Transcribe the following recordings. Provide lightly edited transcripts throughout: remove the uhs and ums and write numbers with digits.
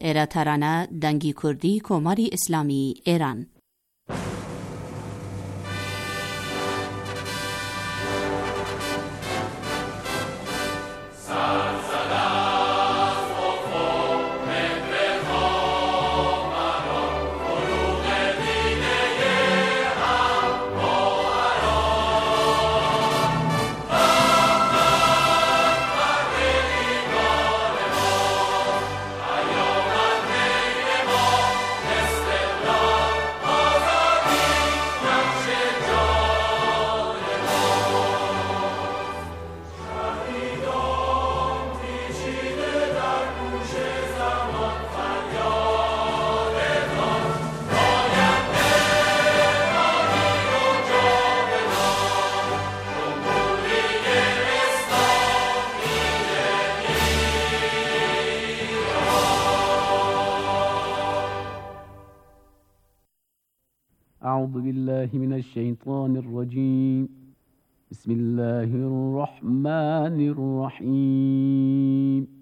ایراترانه دنگی کردی کماری اسلامی ایران. أعوذ بالله من الشيطان الرجيم. بسم الله الرحمن الرحيم.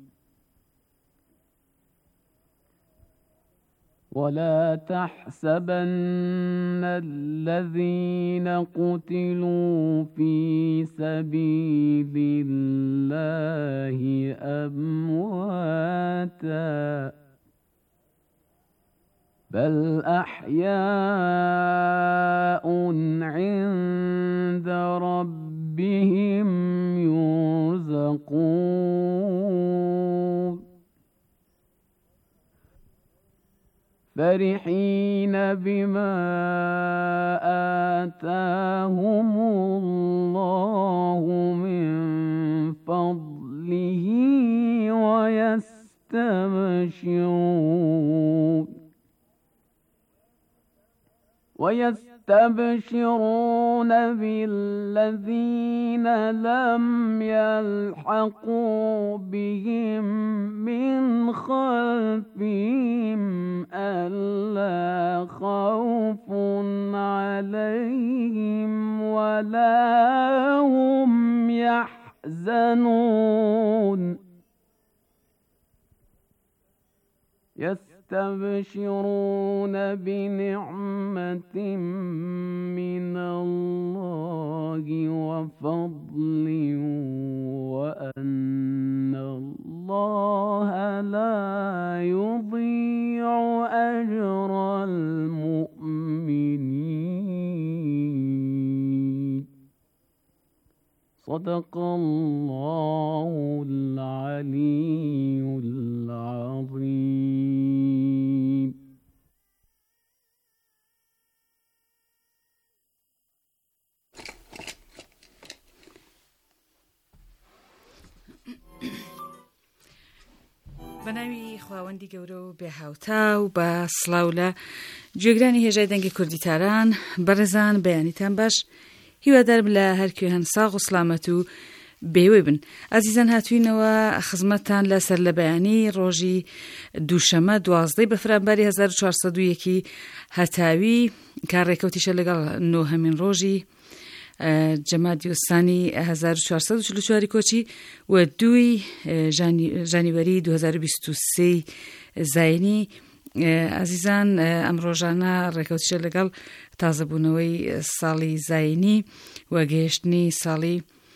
ولا تحسبن الذين قتلوا في سبيل الله أمواتا بل أحياء عند ربهم يرزقون فرحين بما آتاهم الله من فضله ويستبشرون بالذين لم يلحقوا بهم من خلفهم ألا خوف عليهم ولا هم يحزنون يستبشرون بنعمة من الله وفضل وأن الله لا يضيع أجر المؤمنين. صدق الله العلي العظيم. بەناوی خواوەندی گەورە و بێهاوتا و بە سڵاو لە گوێگرانی هێژای دەنگی کوردیتاران بەڕێزان بەیانیتان باش هیوادارم لە هەرکوێ هەن ساغ و سلامەت و بێوێ بن. ئازیزان هاتووینەوە خزمەتتان لە سەر لە بەیانی ڕۆژی دووشەمە 12 بەفرانباری 1401 هەتاوی کارڕێکەوتیشە لەگەڵ نۆهەمین ڕۆژی جەمادی ئوسانی 1444 کۆچی و 2 ژانیوەری 2023 زاینی. ئازیزان ئەم ڕۆژانە ڕێکەوتیشە لەگەڵ تازەبوونەوەی ساڵی زاینی و گەیشتنی ساڵی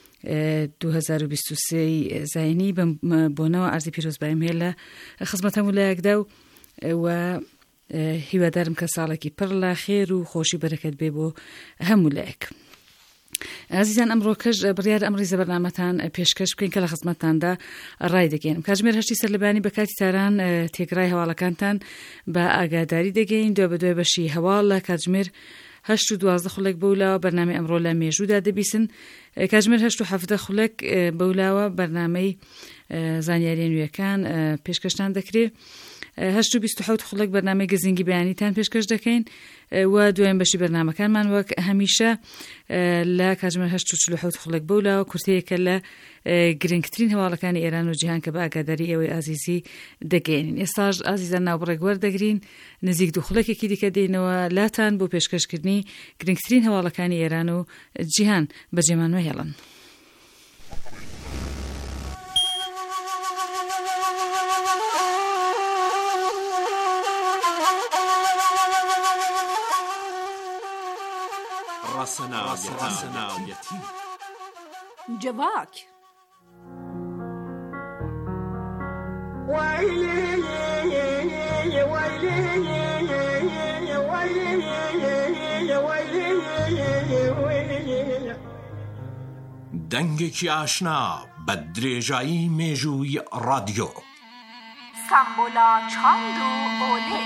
2023 زاینی بۆنەوە ئارزی پیرۆزبایم هەیە لە خزمەتەم ویلایەکدا و هیوادارم کە ساڵێکی پڕ لە خێر و خۆشی بەرەکەت بێ بۆ هەموو لایەک. ئازیزان ئەمڕۆکەش بڕیار ئەم ڕیزە بەرنامەتان پێشکەش بکەین کە لە خزمەتتاندا ڕای دەگەین. کاتژمێر 8 سەرلەبانی بە کاتی تاران تێگڕای هەواڵەکانتان بە ئاگاداری دەگەین. دوای بەدوای بەشی هەواڵ لە کاتژمێر 8 و 12 خولێک بەولاوە بەرنامەی ئەمڕۆ لە مێژوودا دەبیسن. کاتژمێر 8 و 17 خولێک بەولاوە بەرنامەی زانیاریە نوێیەکان پێشکەشتان دەکرێت. 8 و 27 خولێک بەرنامەی گزینگی بەیانیتان پێشکەش دەکەین و دوایین بەشی بەرنامەکانمان وەک هەمیشە لە کاتژمێر 8 و 47 خولێک بەولاوە کورتەیەکە لە گرنگترین هەواڵەکانی ئێران و جیهان کە بە ئاگاداری ئێوەی ئازیزی دەگەێنین. ئێستاش ئازیزان ناوبڕێک وەردەگرین نزیک دوو خولێکێکی دیکە دێنەوە لاتان بۆ پێشکەشکردنی گرنگترین هەواڵەکانی ئێران و جیهان بەجێمانوە هێڵن. ڕەسەناوەتی جواک دەنگێکی ئاشنا بە درێژایی مێژووی ڕادیۆ سامبۆلا چاند و ئۆلێ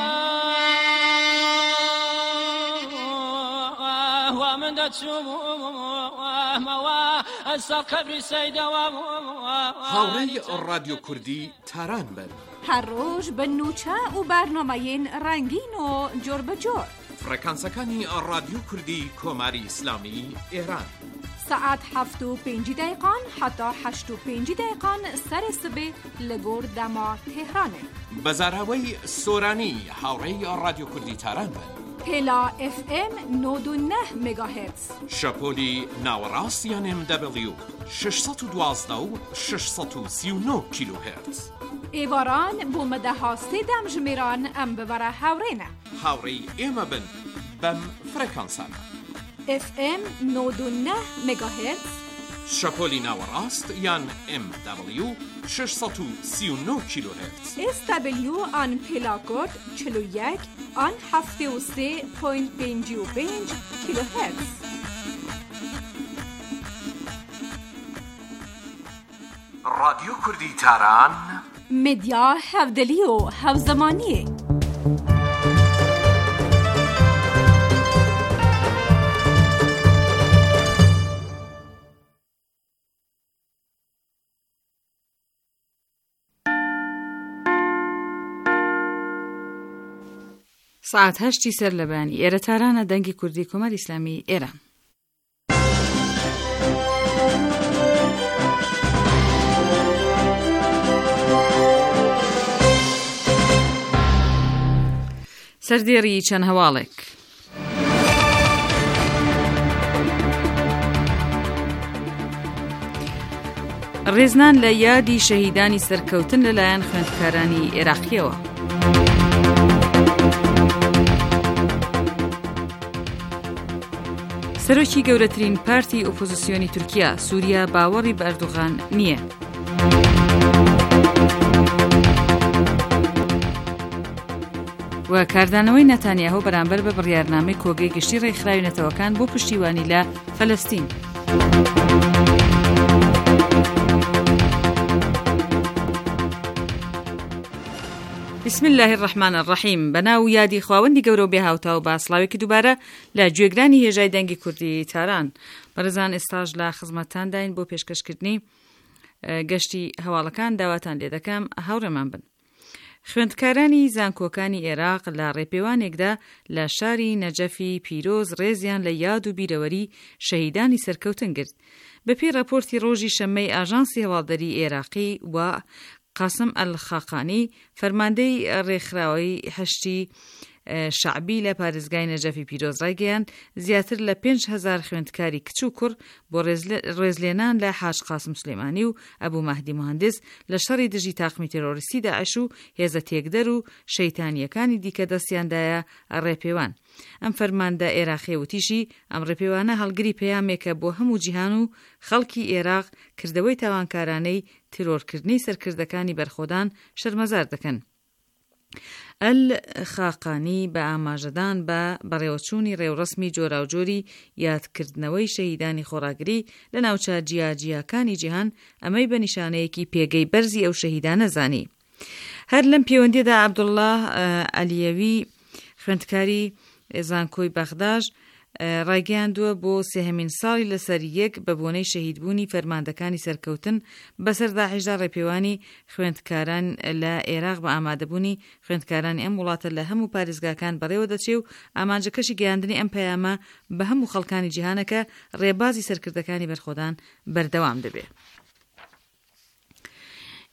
هاوڕێی ڕادیۆ کوردی تاران بن هەر ڕۆژ بە نوچە و بەرنامەیەن ڕەنگین و جۆر بەجۆر فڕێکانسەکانی ڕادیۆ کوردی کۆماری ئیسلامی ئێران ساعت 7:05 حتا 8:05 سەری سبێ لە گۆر دەما تێهرانێ بەزاراوەی سۆرانی هاوڕێی ڕادیۆ کوردی تاران بن پێلا FM 99 مگاهرتز شەپۆلی ناوەڕاست یان MW 612 و 639 کیلوهرتز ئێواران بۆ مەدەها سێدەم ژمێران ئەم ببەرە هاوڕێنە هاوڕێی ئێمە بن بەم فڕێکانسانە FM 99 مگاهرتز شەپۆلی ناوەڕاست یان MW 639 کیلوهرتز SW آن پێلاکۆد 41 آن 73.55 کیلوهرتز ڕادیۆ کوردی تاران مدیا هەودەلی و هەوزەمانیە ساعت 8 سەر لە بەیانی ئێرە تارانە دەنگی کوردی کۆماری ئیسلامی ئێران. سەردێڕی چەند هەواڵێک. ڕێزنان لە یادی شەهیدانی سەرکەوتن لەلایەن خوێندکارانی عێراقیەوە. سەرۆکی گەورەترین پارتی ئۆپۆزیسیۆنی تورکیا سووریا باوەڕی بە ئەردوغان نییە. و کاردانەوەی نەتانیاهۆ بەرامبەر بە بڕیارنامەی کۆگەی گشتی ڕێکخراوی نەتەوەکان بۆ پشتیوانی لە فەلەستین. بسم الله الرحمن الرحیم. بەناو یادی خواوەندی گەورە و بێهاوتا و باسڵاوێکی دووبارە لە گوێگرانی هێژای دەنگی کوردی تاران بەرزان ئێستاژ لە خزمەتتانداین بۆ پێشکەشکردنی گەشتی هەواڵەکان داواتان لێ دەکەم هاوڕێمان بن. خوێندکارانی زانکۆکانی عێراق لە ڕێپێوانێکدا لە شاری نەجەفی پیرۆز ڕێزیان لە یاد و بیرەوەری شەهیدانی سەرکەوتن کرد. بەپێی راپۆرتی ڕۆژی شەممەی ئاژانسی هەواڵدەری عێراقی و قاسم ئەلخاقانی فەرماندەی ڕێکخراوەی هەشتی شعبی لە پارێزگای نەجەفی پیرۆز ڕایگەیاند زیاتر لە 5,000 خوێندکاری کچ و کوڕ بۆ ڕێزلێنان لە حاج قاسم سلێمانی و ئەبوو مەهدی مهندس لە شەڕی دژی تاقمی تێرۆریستی داعش و هێزە تێکدەر و شەیتانیەکانی دیکە دەستیاندایە ڕێپێوان. ئەم فەرماندە عێراقی وتیشی ئەم ڕێپێوانە هەڵگری پەیامێکە بۆ هەموو جیهان و خەڵکی عێراق کردەوەی تاوانکارانەی تیرۆرکردنی سەرکردەکانی بەرخۆدان شەرمەزار دەکەن. ئەلخاقانی بە ئاماژەدان بە بەڕێوەچوونی ڕێوڕسمی جۆراوجۆری یادکردنەوەی شەهیدانی خۆڕاگری لە ناوچە جیاجیاکانی جیهان ئەمەی بە نیشانەیەکی پێگەی بەرزی ئەو شەهیدانە زانی. هەر لەم پەیوەندیدا عەبدوڵڵاه ئەلیەوی خوێندکاری زانکۆی بەغداژ ڕایگەیاندووە بۆ سێهەمین ساڵی لەسەر یەک بە بۆنەی شەهیدبوونی فەرماندەکانی سەرکەوتن بەسەر داعیشدا ڕێپێوانی خوێندکاران لە عێراق بە ئامادەبوونی خوێندکارانی ئەم وڵاتە لە هەموو پارێزگاکان بەڕێوە دەچێ و ئامانجەکەشی گەیاندنی ئەم پەیامە بە هەموو خەڵکانی جیهانەکە ڕێبازی سەرکردەکانی بەرخۆدان بەردەوام دەبێت.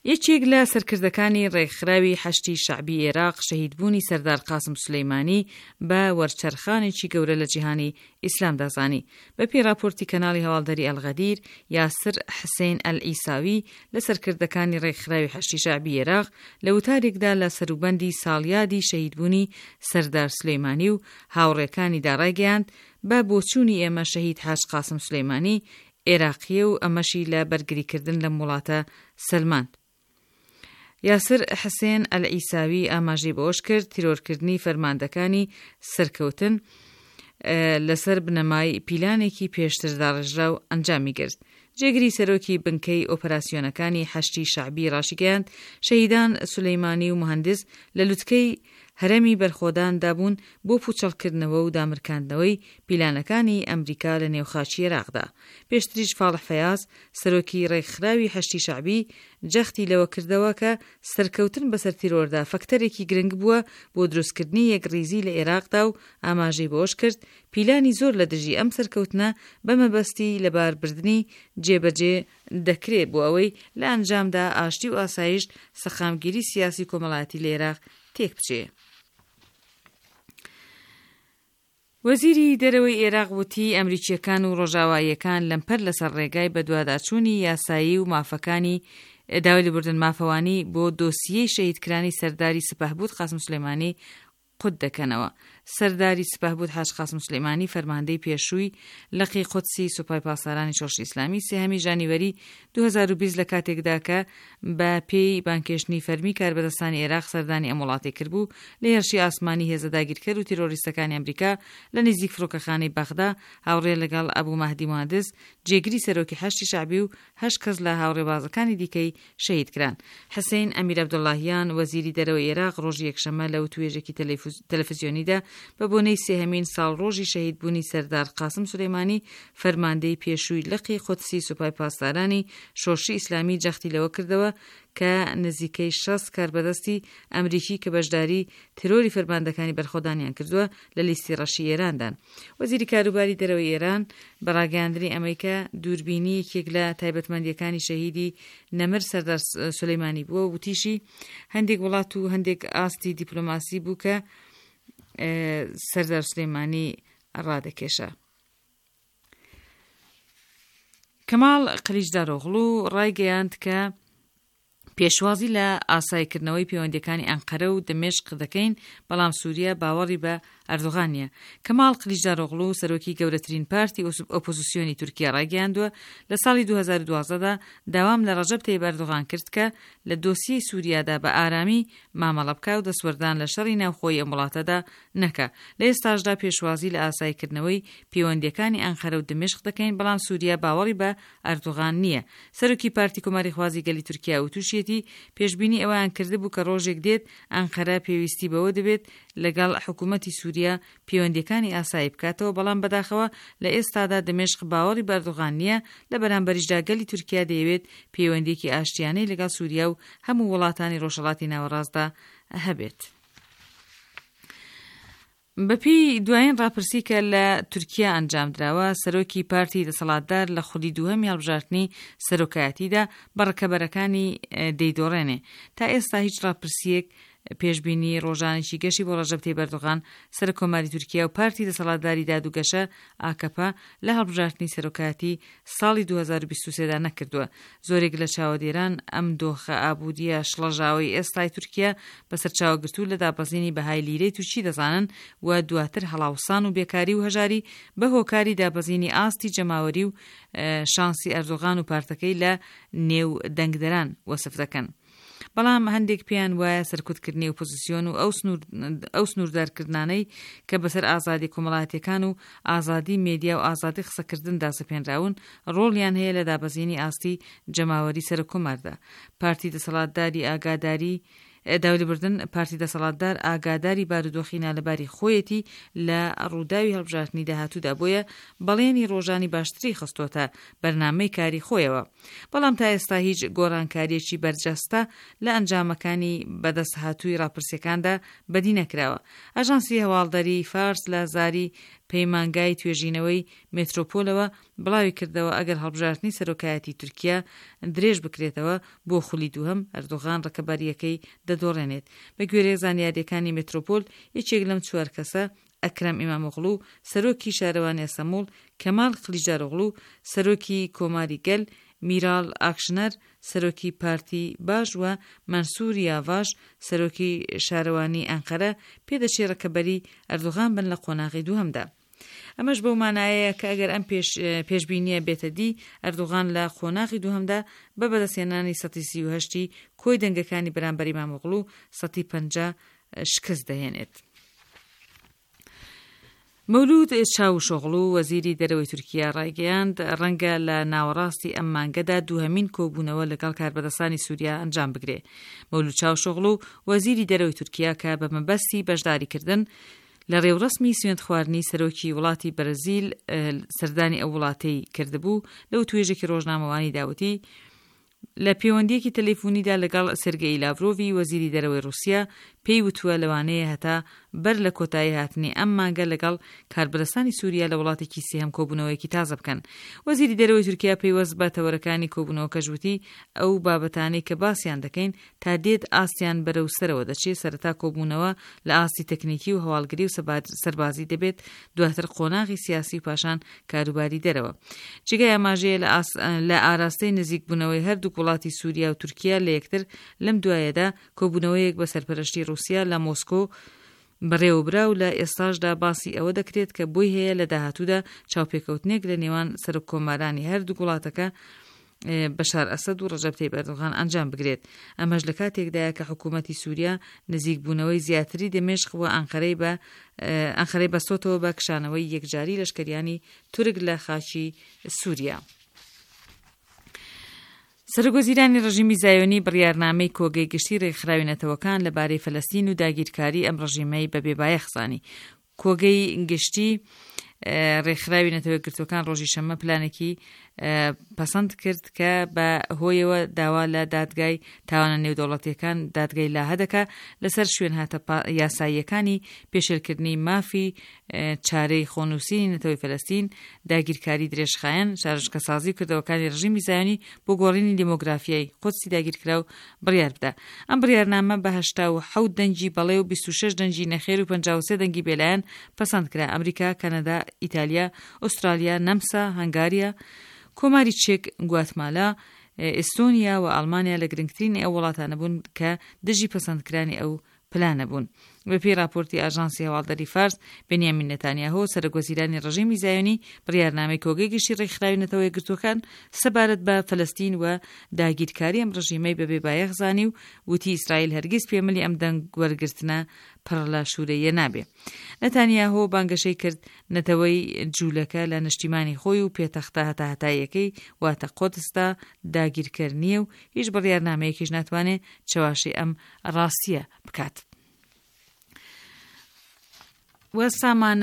یەکێک لە سەرکردەکانی ڕێکخراوی حەشتی شەعبی عێراق شەهیدبوونی سەردار قاسم سولەیمانی بە وەرچەرخانێکی گەورە لە جیهانی ئیسلام دەزانی. بەپێی راپۆرتی کەناڵی هەواڵدەری ئەلغەدیر، یاسر حسێن ئەلئیساوی لە سەرکردەکانی ڕێکخراوی حەشتی شەعبی عێراق لە وتارێکدا لە سەروبەندی ساڵیادی شەهیدبوونی سەردار سولەیمانی و هاوڕێکانی ڕایگەیاند بە بۆچوونی ئێمە شەهید حاج قاسم سولەیمانی عێراقیە و ئەمەشی لە بەرگریکردن لە وڵاتە سلمان. یاسر حسێن ئەلئیساوی ئاماژەی بەوەش کرد تیرۆرکردنی فەرماندەکانی سەرکەوتن لەسەر بنەمای پیلانێکی پێشتر داڕژرا و ئەنجامی گرت. جێگری سەرۆکی بنکەی ئۆپەراسیۆنەکانی حەشتی شەعبی ڕاشیگەیاند شەهیدان سولەیمانی و مهندس لە لوتکەی هەرەمی بەرخۆدان دابوون بۆ پوچەڵکردنەوە و دامرکاندنەوەی پیلانەکانی ئەمریکا لە نێوخاچی عێراقدا. پێشتریش فاڵح فەیاز سەرۆکی ڕێکخراوی حەشتی شەعبی جەختی لەوە کردەوە کە سەرکەوتن بەسەر تیرۆردا فەکتەرێکی گرنگ بووە بۆ دروستکردنی یەکڕیزی لە عێراقدا و ئاماژەی بەوەش کرد پیلانی زۆر لە دژی ئەم سەرکەوتنە بەمەبەستی لەباربردنی جێبەجێ دەکرێت بۆ ئەوەی لە ئەنجامدا ئاشتی و ئاسایش سەخامگیری سیاسی کۆمەڵایەتی لە عێراق تێک بچێ. وەزیری دەرەوەی عێراق وتی ئەمریکیەکان و ڕۆژاواییەکان لەمپەر لەسەر ڕێگای بەدواداچوونی یاسایی و مافەکانی داوای لەبوردن مافەوانی بۆ دۆسیەی شەهیدکرانی سەرداری سپاهبوود قاسم سولەیمانی قوت دەکەنەوە. سەرداری سپاهبوود حاج قاسم سولەیمانی فەرماندەی پێشووی لەقی قودسی سوپای پاسدارانی شۆڕشی ئیسلامی سێهەمی ژانیوەری 2020 لە کاتێکدا کە بە پێی بانکێشتنی فەرمی کاربەدەستانی عێراق سەردانی ئەم وڵاتی کردبوو لە هێرشی ئاسمانی هێزە داگیرکەر و تیرۆریستەکانی ئەمریکا لە نزیک فڕۆکەخانەی بەغدا هاوڕێ لەگەڵ ئەبوو مەهدی مهندس جێگری سەرۆکی حەشتی شەعبی و 8 کەس لە هاوڕێبازەکانی دیکەی شەهید کران. حسین ئەمیر عەبدوڵڵاهیان وەزیری دەرەوەی عێراق ڕۆژی یەکشەمە لە توێژێکی تەلەڤیزیۆنیدا بە بۆنەی سێهەمین ساڵ ڕۆژی شەهیدبوونی سەردار قاسم سولەیمانی فەرماندەی پێشووی لەقی قودسی سوپای پاسدارانی شۆڕشی ئیسلامی جەختی لەوە کردەوە کە نزیکەی 60 کاربەدەستی ئەمریکی کە بەشداری ترۆری فەرماندەکانی بەرخۆدانیان کردووە لە لیستی ڕەشی ئێراندان. وەزیری کاروباری دەرەوەی ئێران بەڕاگەیاندنی ئەمریکا دووربینی یەکێک لە تایبەتمەندیەکانی شەهیدی نەمر سەردار سولەیمانی بووە و وتیشی هەندێک وڵات و هەندێک ئاستی دیپلۆماسی بوو کە سەردار سولەیمانی ڕادەکێشە. کەماڵ قلیچدارۆغڵو ڕایگەیاند کە پێشوازی لە ئاسایکردنەوەی پەیوەندیەکانی ئەنقەرە و دمێشق دەکەین بەڵام سووریا باوەڕی بە ئەردۆغان نییە. کەماڵ قلیچدارۆغڵو سەرۆکی گەورەترین پارتی ئۆپۆزیسیۆنی تورکیا ڕایگەیاندووە لە ساڵی 2012دا داوام لە ڕەجەب تەیب ئەردۆغان کرد کە لە دۆسیەی سووریادا بە ئارامی مامەڵە بکە و دەسوەردان لە شەڕی ناوخۆی ئەم وڵاتەدا نەکە. لە ئێستاشدا پێشوازی لە ئاسایکردنەوەی پەیوەندیەکانی ئەنقەرە و دمێشق دەکەین بەڵام سووریا باوەڕی بە ئەردۆغان نییە. سەرۆکی پارتی کۆماری خوازی گەلی تورکیا و تووشیەتی پێشبینی ئەویان کردبوو کە ڕۆژێک دێت ئەنقەرە پێویستی بەوە دەبێت لەگەڵ حکوومەتی سووریا پەیوەندیەکانی ئاسایی بکاتەوە بەڵام بەداخەوە لە ئێستادا دمێشق باوەڕی بە ئەردۆغان نییە. لە بەرامبەریشدا گەلی تورکیا دەیەوێت پەیوەندیەکی ئاشتیانەی لەگەڵ سووریا و هەموو وڵاتانی ڕۆژهەڵاتی ناوەڕاستدا هەبێت. بەپی دوایین ڕاپرسی کە لە تورکیا ئەنجامدراوە سەرۆکی پارتی دەسەڵاتدار لە خولی دووهەمی هەڵبژاردننی سەرۆکایەتیدا بەڕکەبەرەکانی دەیدۆڕێنێ. تا ئێستا هیچ ڕاپرسیەک پێشبینی ڕۆژانێکی گەشی بۆ ڕەجەب تەیب ئەردۆغان سەر کۆماری تورکیا و پارتی دەسەڵاتداری دادوگەشە ئاکەپا لە هەڵبژاردننی سەرۆکایەتی ساڵی 2023دا نەکردووە. زۆرێک لە چاوەدێران ئەم دۆخە ئابوودیە شڵەژاوی ئێستای تورکیا بەسەر چاوەگرتوو لە دابەزینی بەهای لیرەی تووشی دەزانن و دواتر هەڵاوسان و بێکاری و هەژاری بە هۆکاری دابەزینی ئاستی جەماوەری و شانسی ئەردۆغان و پارتەکەی لە نێو دەنگدەران وەسف دەکەن. بەڵام هەندێک پێیان وایە سەرکوتکردنی ئۆپۆزیسیۆن و ئەو سنووردارکردانەی کە بەسەر ئازادی کۆمەڵایەتیەکان و ئازادی مێدیا و ئازادی قسەکردندا سەپێنراون ڕۆڵیان هەیە لە دابەزینی ئاستی جەماوەری سەرکۆماردا. پارتی دەسەڵاتداری ئاگاداری داولیبردن پارتی دەسەڵاتدار ئاگاداری بارودۆخی نالەباری خۆیەتی لە ڕووداوی هەڵبژاردننی داهاتوودا بۆیە بەڵێنی ڕۆژانی باشتری خستۆتە بەرنامەی کاری خۆیەوە. بەڵام تا ئێستا هیچ گۆڕانکاریەکی بەرجەستە لە ئەنجامەکانی بەدەست هاتووی ڕاپرسیەکاندا بەدی نەکراوە. ئاژانسی هەواڵدەری فارس لە زاری پەیمانگای توێژینەوەی مێترۆپۆلەوە بڵاوی کردەوە ئەگەر هەڵبژاردننی سەرۆکایەتی تورکیا درێژ بکرێتەوە بۆ خولی دووهەم ئەردۆغان ڕکەباریەکەی دەدۆڕێنێت. بە گوێرەی زانیاریەکانی مێترۆپۆل یەکێک لەم 4 کەسە ئەکرەم ئیمامۆغڵو سەرۆکی شارەوانی سەموڵ، کەمال خلیجارۆغڵو سەرۆکی کۆماری گەل، میرال ئاکشنەر سەرۆکی پارتی باش و مەنسوور یاڤاش سەرۆکی شارەوانی ئەنقەرە پێدەچێت ڕکەبەری ئەردۆغان بن لە قۆناغی دووهەمدا. ئەمەش بەو مانایەیە کە ئەگەر ئەم پێشبینیە بێتە دی ئەردۆغان لە قۆناغی دووهەمدا بە بەدەستێنانی 38 کۆی دەنگەکانی بەرامبەر ئیمامۆغڵو 50 شکست دەهێنێت. مەولود چاوشۆغڵو وەزیری دەرەوەی تورکیا ڕایگەیاند ڕەنگە لە ناوەڕاستی ئەم مانگەدا دووهەمین کۆبوونەوە لەگەڵ کاربەدەستانی سووریا ئەنجام بگرێ. مەولود چاوشۆغڵو وەزیری دەرەوەی تورکیا کە بە مەبەستی بەشداریکردن لە ڕێوڕسمی سوێند خواردنی سەرۆکی وڵاتی بەرزیل سەردانی ئەو وڵاتەی کردبوو لەو توێژێکی ڕۆژنامەوانی داوتی لە پەیوەندیەکی تەلەفۆنیدا لەگەڵ سێرگەی لاڤرۆڤی وەزیری دەرەوەی رووسیا پێی وتووە لەوانەیە هەتا بەر لە کۆتایی هاتنی ئەم مانگە لەگەڵ کاربەدەستانی سووریا لە وڵاتێکی سێهەم کۆبوونەوەیەکی تازە بکەن. وەزیری دەرەوەی تورکیا پەیوەست بە تەوەرەکانی کۆبوونەوە کەژوتی ئەو بابەتانەی کە باسییان دەکەین تا دێت ئاستیان بەرەو سەرەوە دەچێت سەرەتا کۆبوونەوە لە ئاستی تەکنیکی و هەواڵگری و سەربازی دەبێت، دواتر قۆناغی سیاسی و پاشان کاروباری دەرەوە. جگای ئاماژەیە لە ئاراستەی نزیکبوونەوەی هەردوو وڵاتی سووریا و تورکیا لە یەکتر لەم دوایەدا کۆبوونەوەیەک بە سەرپەرشتی رووسیا لە مۆسکۆ بەڕێوەبرا و لە ئێستاشدا باسی ئەوە دەکرێت کە بۆی هەیە لە داهاتوودا چاوپێکەوتنێک لە نێوان سەرۆک کۆمارانی هەردوو وڵاتەکە بەشار ئەسەد و ڕەجەب تەیب ئەردۆغان ئەنجام بگرێت. ئەمەش لە کاتێکدایە کە حکوومەتی سووریا نزیکبوونەوەی زیاتری دەمێشق و ئەنقەرەی بەستۆتەوە بە کشانەوەی یەکجاری لەشکریانی تورک لە خاچی سووریا. سەرۆکوەزیرانی ڕژیمی زایۆنی بڕیارنامەی کۆگەی گشتی ڕێکخراوێنەتەوەکان لەبارەی فەلەستین و داگیرکاری ئەم ڕژیمەی بە بێبایە خزانی. کۆگەی گشتی ڕێکخراوێنەتەوە گرتوەکان ڕۆژی شەممە پلانێکی پەسەند کرد کە بە هۆیەوە داوا لە دادگای تاوانە نێودەوڵەتیەکان دادگای لاهەدەکە لەسەر شوێن هاتە یاساییەکانی پێشێلکردنی مافی چارەی خۆنووسینی نەتەوەی فەلەستین، داگیرکاری درێژخایەن، شارژکەسازی و کردەوەکانی ڕژیمی زایۆنی بۆ گۆڕینی دمۆگرافیای قودسی داگیرکرا و بڕیار بدە. ئەم بڕیارنامە بە 87 دەنگی بەڵێ و 26 دەنگی نەخێر و 53 دەنگی بێلایەن پەسەند کرا. ئەمریکا، کەنەدا، ئیتالیا، ئوسترالیا، نەمسا، هەنگاریا، کۆماری چێک، گواتمالا، ئێستۆنیا و ئەڵمانیا لە گرنگترینی ئەو وڵاتانە بوون کە دژی پەسەندکرانی ئەو پلانە بوون. بە پێی راپۆرتی ئاژانسی هەواڵدەری فارس، بنیامین نەتانیاهۆ سەرۆکوەزیرانی ڕژیمی زایۆنی بڕیارنامەی کۆگەی گشتی ڕێکخراوێنەتەوە یەکگرتووەکان سەبارەت بە فەلەستین و داگیرکاری ئەم ڕژیمەی بە بێبایە خزانی و وتی ئیسرائیل هەرگیز پێمەلی ئەم دەنگ وەرگرتنە پڕ لە شوورەیە نابێ. نەتانیاهۆ بانگەشەی کرد نەتەوەی جوولەکە لە نیشتیمانی خۆی و پێتەختە هەتاهەتاییەکەی واتە قۆدستا داگیرکەر نییە و هیچ بڕیارنامەیەکیش ناتوانێت چاواشی ئەم ڕاستیە بکات. و سامان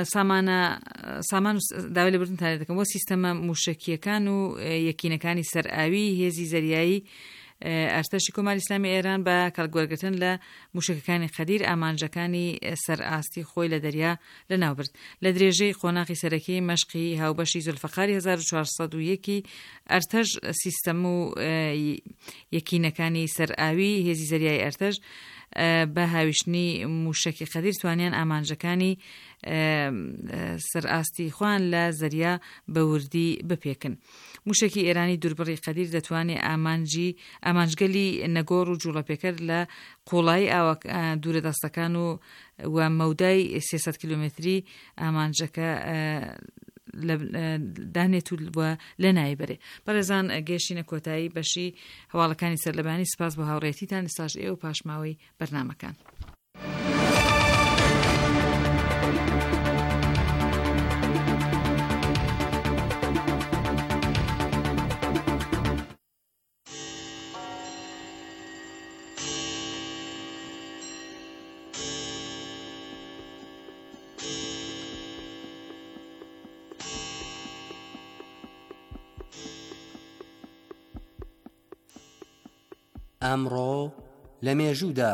و داوای لەبردنتان دەکەم بۆ سیستەمە موشکیەکان و یەکینەکانی سەرئاوی هێزی زەریایی ئەرتەشی کۆماری ئیسلامی ئێران بە کەڵگوەرگرتن لە موشکەکانی قەدیر ئامانجەکانی سەرئاستی خۆی لە دەریا لەناوبرد. لە درێژەی قۆناغی سەرەکی مەشقی هاوبەشی زولفەقاری 1401 ئەرتەش سیستەم و یەکینەکانی سەرئاوی هێزی زەریایی ئەرتەش بە هاویشتنی موشکی قەدیر توانیان ئامانجەکانی سەرئاستی خوان لە زەریا بە وردی بپێکن. موشکی ئێرانی دووربڕی قەدیر دەتوانێت ئامانجگەلی نەگۆڕ و جوڵەپێکەر لە قوڵایی دوورە دەستەکان و مەودای 300 کیلومتری ئامانجەکە دانێت و لە نایبەرێ. بەڕێزان گەشتینە کۆتایی بەشی هەواڵەکانی سەرلەبانی. سپاس بۆ هاوڕێتیتان. ئێستاش ئێوە پاشماوەی بەرنامەکان. ئەمڕۆ لە مێژوودا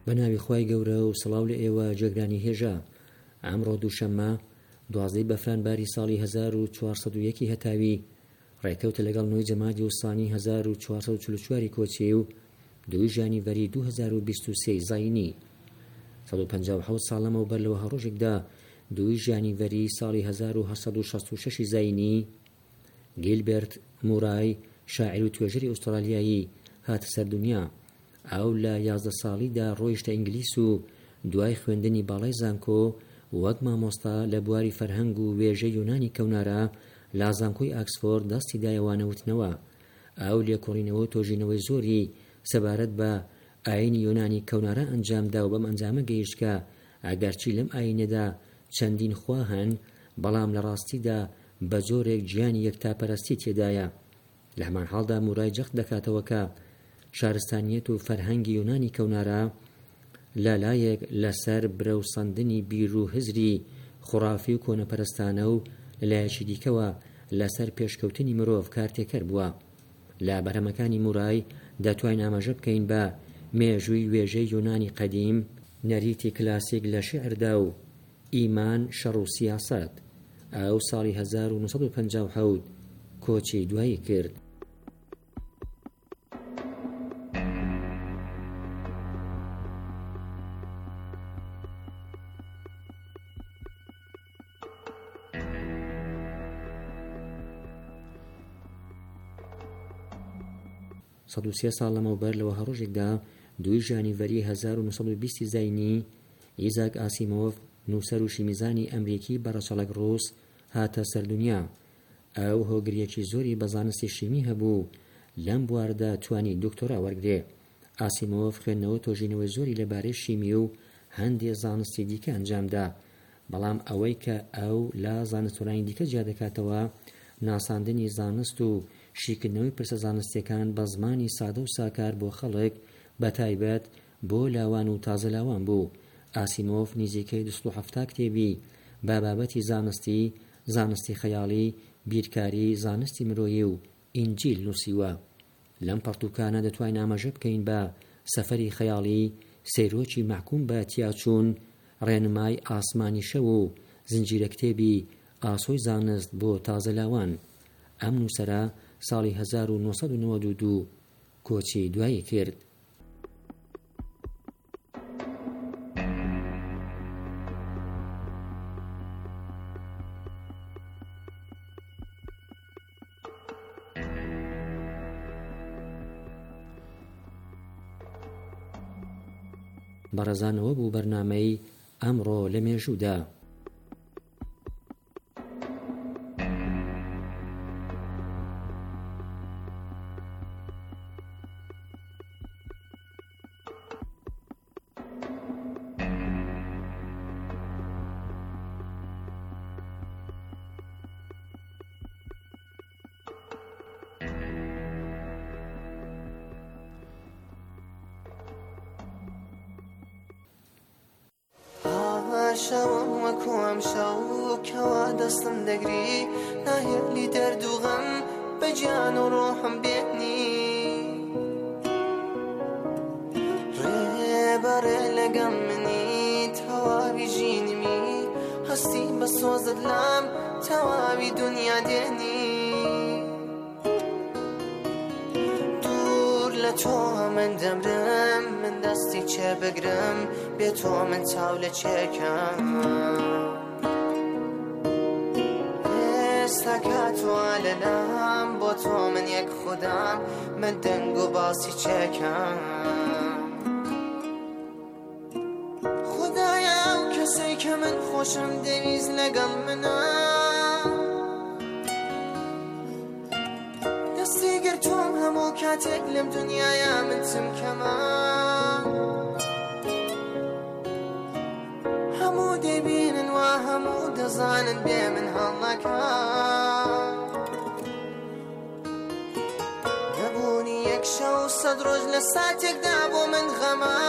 بە ناوی خوای گەورە و سڵاو لە ئێوە جێگرانی هێژە. ئەمڕۆ دووشەممە 12 بەفرانباری ساڵی 1401 هەتاوی ڕێکەوتە لەگەڵ 9 جەمادی وستانی 1444 کۆچی و 2 ژانیڤەری 2023 زاینی. 157 ساڵ لەمەوبەر لەوە هەڕۆژێکدا 2 ژانیڤەری ساڵی 1866 زاینی گیلبێرت مورای شاعیر و توێژەری ئوسترالیایی هاتە سەر دنیا. ئەو لە 11 ساڵیدا ڕۆیشتە ئینگلیس و دوای خوێندنی باڵای زانکۆ وەک مامۆستا لە بواری فەرهەنگ و وێژەی یۆنانی کەونارە لا زانکۆی ئاکسفۆرد دەستی دایەوانەوتنەوە. ئەو لێکۆڵینەوە تۆژینەوەی زۆری سەبارەت بە ئاینی یۆنانی کەونارە ئەنجامدا و بەم ئەنجامە گەیشت کە ئەگەرچی لەم ئاینەدا چەندین خوا هەن بەڵام لە ڕاستیدا بە جۆرێک گیانی یەکتاپەرستی تێدایە. لە هەمان حاڵدا مورای جەخت دەکاتەوە کە شارستانیەت و فەرهەنگی یۆنانی کەونارە لەلایەک لەسەر برەوسەندنی بیر و هزری خوڕافی و کۆنەپەرستانە و لەلایەکی دیکەوە لەسەر پێشکەوتنی مرۆڤ کارتێکەر بووە. لە بەرهەمەکانی مورای دەتوانین ئاماژە بکەین بە مێژووی وێژەی یۆنانی قەدیم، نەریتی کلاسیک لە شێعردا و ئیمان، شەڕ و سیاسەت. ئەو ساڵی 1957 کۆچی دوایی کرد. سەد و سێ ساڵ لەمەوبەر لەوە هەڕۆژێکدا 2 ژانیڤەری 1920 زاینی ئیزاک ئاسیمۆڤ نووسەر و شیمیزانی ئەمریکی بەڕەچەڵەک ڕووس هاتە سەردونیا. ئەو هۆگریەکی زۆری بە زانستی شیمی هەبوو، لەم بواردا توانی دکتۆرا وەرگرێ. ئاسیمۆڤ خوێندنەوە تۆژینەوەی زۆری لەبارەی شیمی و هەندێک زانستی دیکە ئەنجامدا، بەڵام ئەوەی کە ئەو لە زانستوەرانی دیکە جیا دەکاتەوە ناساندنی زانست و شیکردنەوەی پرسە زانستیەکان بە زمانی سادە و ساکار بۆ خەڵک بە تایبەت بۆ لاوان و تازە لاوان بوو. ئاسیمۆڤ نزیکەی 270 کتێبی بە بابەتی زانستی، زانستی خەیاڵی، بیرکاری، زانستی مرۆیی و ئینجیل نووسیوە. لەم پەرتوکانە دەتوانین ئاماژە بکەین بە سەفەری خەیاڵی، سەیرۆکی محکوم بە تیاچوون، ڕێنمای ئاسمانی شەو و زنجیرە کتێبی ئاسۆی زانست بۆ تازە لاوان. ئەم نووسەرە ساڵی 1992 کۆچی دوایی کرد. بەڕێزانەوە بوو بەرنامەی ئەمڕۆ لە مێژوودا. شەوم وەکو ئەم شەو کەوا دەستم دەگری، ناهێلی دەرد و غەم بە گیان و ڕۆحم بێنی، ڕێبەڕێ لەگەم منی تەواوی ژینمی، هەستی بە سۆزت لام تەواوی دنیا دێنی، دوور لە تۆ من دەمرم، من دەستی چێ بگرم، بێ تۆ من چاو لە چێکم، ئێستا کاتوە لەلام، بۆ تۆ من یەک خودام، من دەنگ و باسی چێکم، خودایە ئەو کەسەی کە من خۆشم دەویست لەگەڵ منە، دەستی گرتوم هەموو کاتێک لەم دنیاە من چمکەمە، هەموو دەبینن وا هەموو دەزانن بێ من هەڵەکە، نەبوونی یەک شەو 100 ڕۆژ لە ساتێکدا بۆ من غەمە،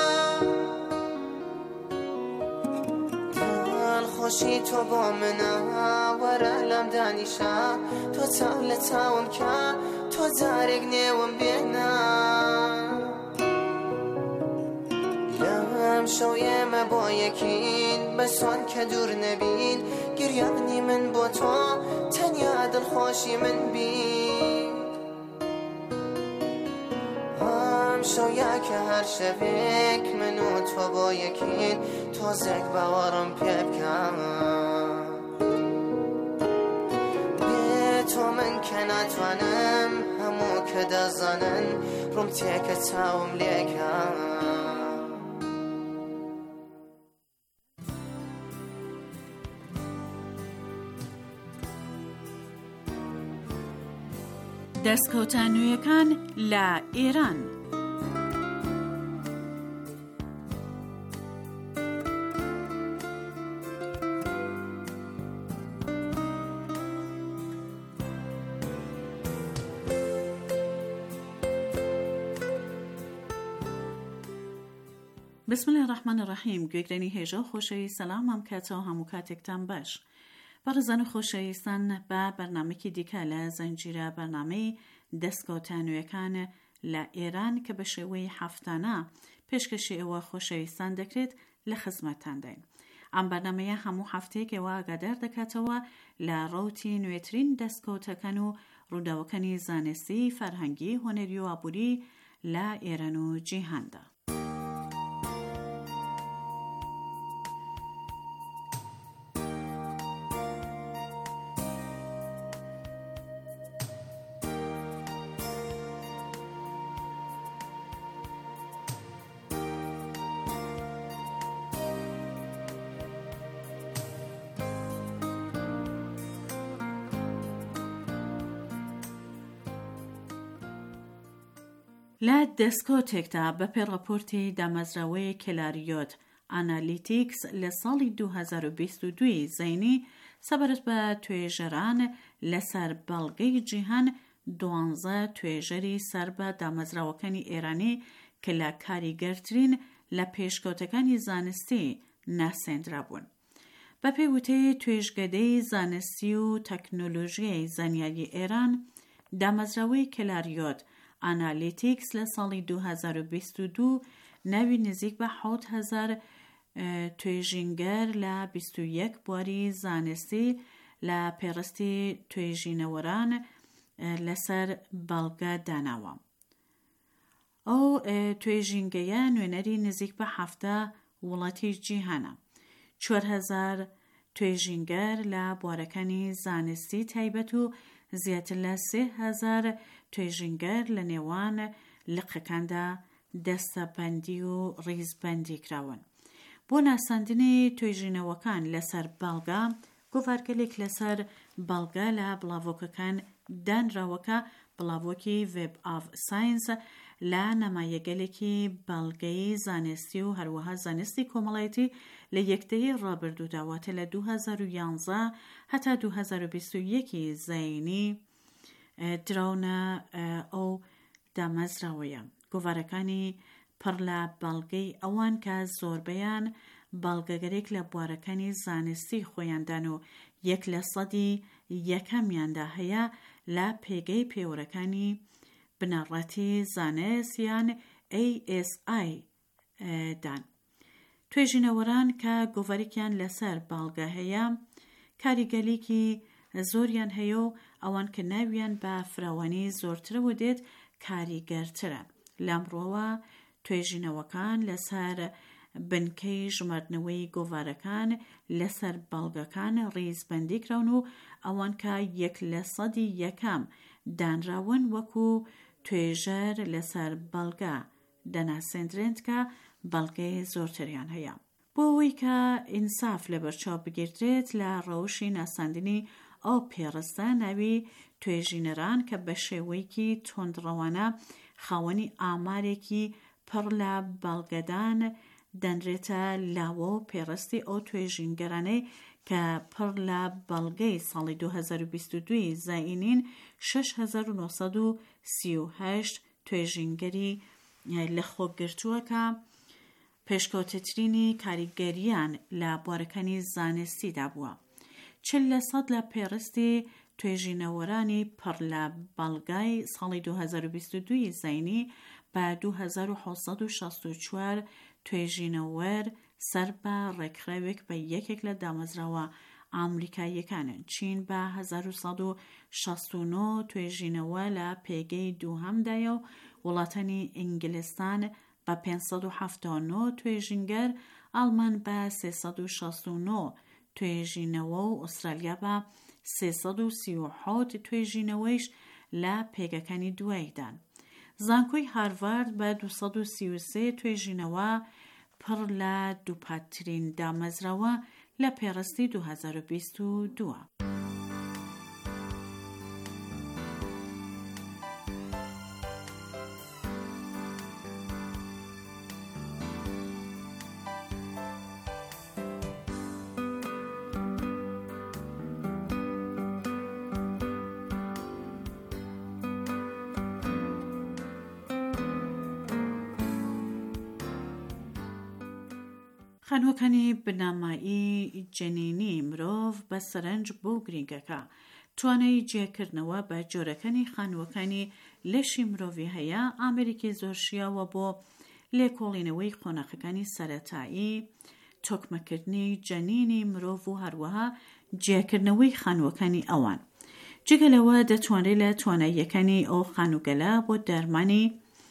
خۆشی تۆ بۆ منە، وەرە لام دانیشە، تۆ چاو لە چاوم کە، تۆ جارێک نێوم بێنە، لە شەو ئێمە بۆ یەکین بەسۆن کە دوور نەبین گریانی من بۆ تۆ تەنیا دڵخۆشی من بین شەویا کە هەر شەوێک من و تۆ بۆ یەکین تۆزێک باوەڕم پێ بکەم بێ تۆ من کە ناتوانم هەموو کە دەزانن ڕوم تێکە چاوم لێکەم دەستکەوتە نوێیەکان لە ئێران. بسم الله الرحمن الرحیم. گوێگرانی هێژە و خۆشەویست، سەلامم کاتەوە هەموو کاتێکتان باش. بەڕێزان و خۆشەویستان، بە بەرنامەیەکی دیکە لە زەنجیرە بەرنامەی دەستکەوتە نوێیەکان لە ئێران کە بە شێوەی هەفتانە پێشکەشی ئێوە خۆشەویستان دەکرێت لە خزمەتتانداین. ئەم بەرنامەیە هەموو هەفتەیەک ئێوە ئاگادار دەکاتەوە لە ڕەوتی نوێترین دەستکەوتەکان و ڕووداوەکانی زانستی، فەرهەنگی، هۆنەری و ئابووری لە ئێران و جیهاندا. لە دەستکەوتێکدا بەپێی ڕاپۆرتی دامەزراوەی کلاریۆت ئانالیتیکس لە ساڵی 2022 زەینی سەبارەت بە توێژەران لەسەر بەڵگەی جیهان 12 توێژەری سەر بە دامەزراوەکانی ئێرانی کە لە کاریگەرترین لە پێشکەوتەکانی زانستی ناسێنرا بوون. بەپێی وتەی توێژگەدەی زانستی و تەکنۆلۆژیای زانیاری ئێران، دامەزراوەی کلاریۆت ئانالیتیکس لە ساڵی 2022 ناوی نزیک بە 7,000 توێژینگەر لە 21 بواری زانستی لە پێڕستی توێژینەوەران لەسەر بەڵگە داناوە. ئەو توێژینگەیە نوێنەری نزیک بە 7 وڵاتی جیهانە. 4,000 توێژینگەر لە بوارەکانی زانستی تایبەت و زیاتر لە 3,000 توێژینگەر لە نێوان لقەکاندا دەستەبەندی و ڕیزبەندی کراون. بۆ ناساندنی توێژینەوەکان لەسەر بەڵگە، گۆڤارگەلێک لەسەر بەڵگە لە بڵاوۆکەکان دانراوەکە بڵاوۆکی وێب ئاف ساینس لە نەمایەگەلێکی بەڵگەی زانستی و هەروەها زانستی کۆمەڵایەتی لە یەکدەیی ڕابردوودا، واتە لە 2011 هەتا 2021 زەینی دراونە ئەو دامەزراوەیە. گۆڤارەکانی پڕ لە بەڵگەی ئەوان کە زۆربەیان بەڵگەگەرێک لە بوارەکانی زانستی خۆیاندان و 1% هەیە لە پێگەی پێوەرەکانی بنەڕەتی زانست یان ASI دان. توێژینەوەران کە گۆڤارێکیان لەسەر بەڵگە هەیە کاریگەلیکی زۆریان هەیە و ئەوان کە ناویان بە فراوانی زۆرترەوە دێت کاریگەرترن. لەمڕۆوە توێژینەوەکان لەسەر بنکەی ژمارنەوەی گۆڤارەکان لەسەر بەڵگەکان ڕیزبەندی کراون و ئەوان کە 1% دانراون وەکو توێژەر لەسەر بەڵگە دەناسێنرێن کە بەڵگەی زۆرتریان هەیە. بۆ ئەوەی کە ئینساف لە بەرچاو بگیردرێت لە ڕەوشی ناساندنی ئەو پێڕستە، ناوی توێژینەران کە بە شێوەیەکی تۆندڕەوانە خاوەنی ئامارێکی پڕ لە بەڵگەدان دەنرێتە لاوە و پێڕستی ئەو توێژینگەرانەی کە پڕ لە بەڵگەی ساڵی 2022 زاینین 6,938 توێژینگەری لە خۆگرتووە کە پێشکەوتترینی کاریگەریان لە بوارەکانی زانستیدا بووە. 40% لە پێڕستی توێژینەوەرانی پڕ لە بەڵگای ساڵی 2022 زاینی بە 2,764 توێژینەوەر سەر بە ڕێکخراوێک بە یەکێک لە دامەزراوە ئامریکاییەکانن. چین بە 1969 توێژینەوە لە پێگەی دووهەمدایە و وڵاتانی ئینگلستان بە 579 توێژینگەر، ئەڵمان بە 369 توێژینەوە و ئوسترالیا بە 337 توێژینەوەیش لە پێگەکانی دوایدان. زانکۆی هاروارد بە 233 توێژینەوە پڕ لە دووپاتترین دامەزراوە لە پێڕستی 2022. خانووەکانی بنامایی جەنینی مرۆڤ بە سەرنج بۆ گرنگەکە توانایی جێکردنەوە بە جۆرەکانی خانووەکانی لەشی مرۆڤی هەیە. ئامریکی زۆر شیاوە بۆ لێکۆڵینەوەی قۆناغەکانی سەرەتایی، تۆکمەکردنی جەنینی مرۆڤ و هەروەها جێکردنەوەی خانووەکانی ئەوان. جگەلەوە دەتوانرێت لە تواناییەکانی ئەو خانووگەلە بۆ دەرمانی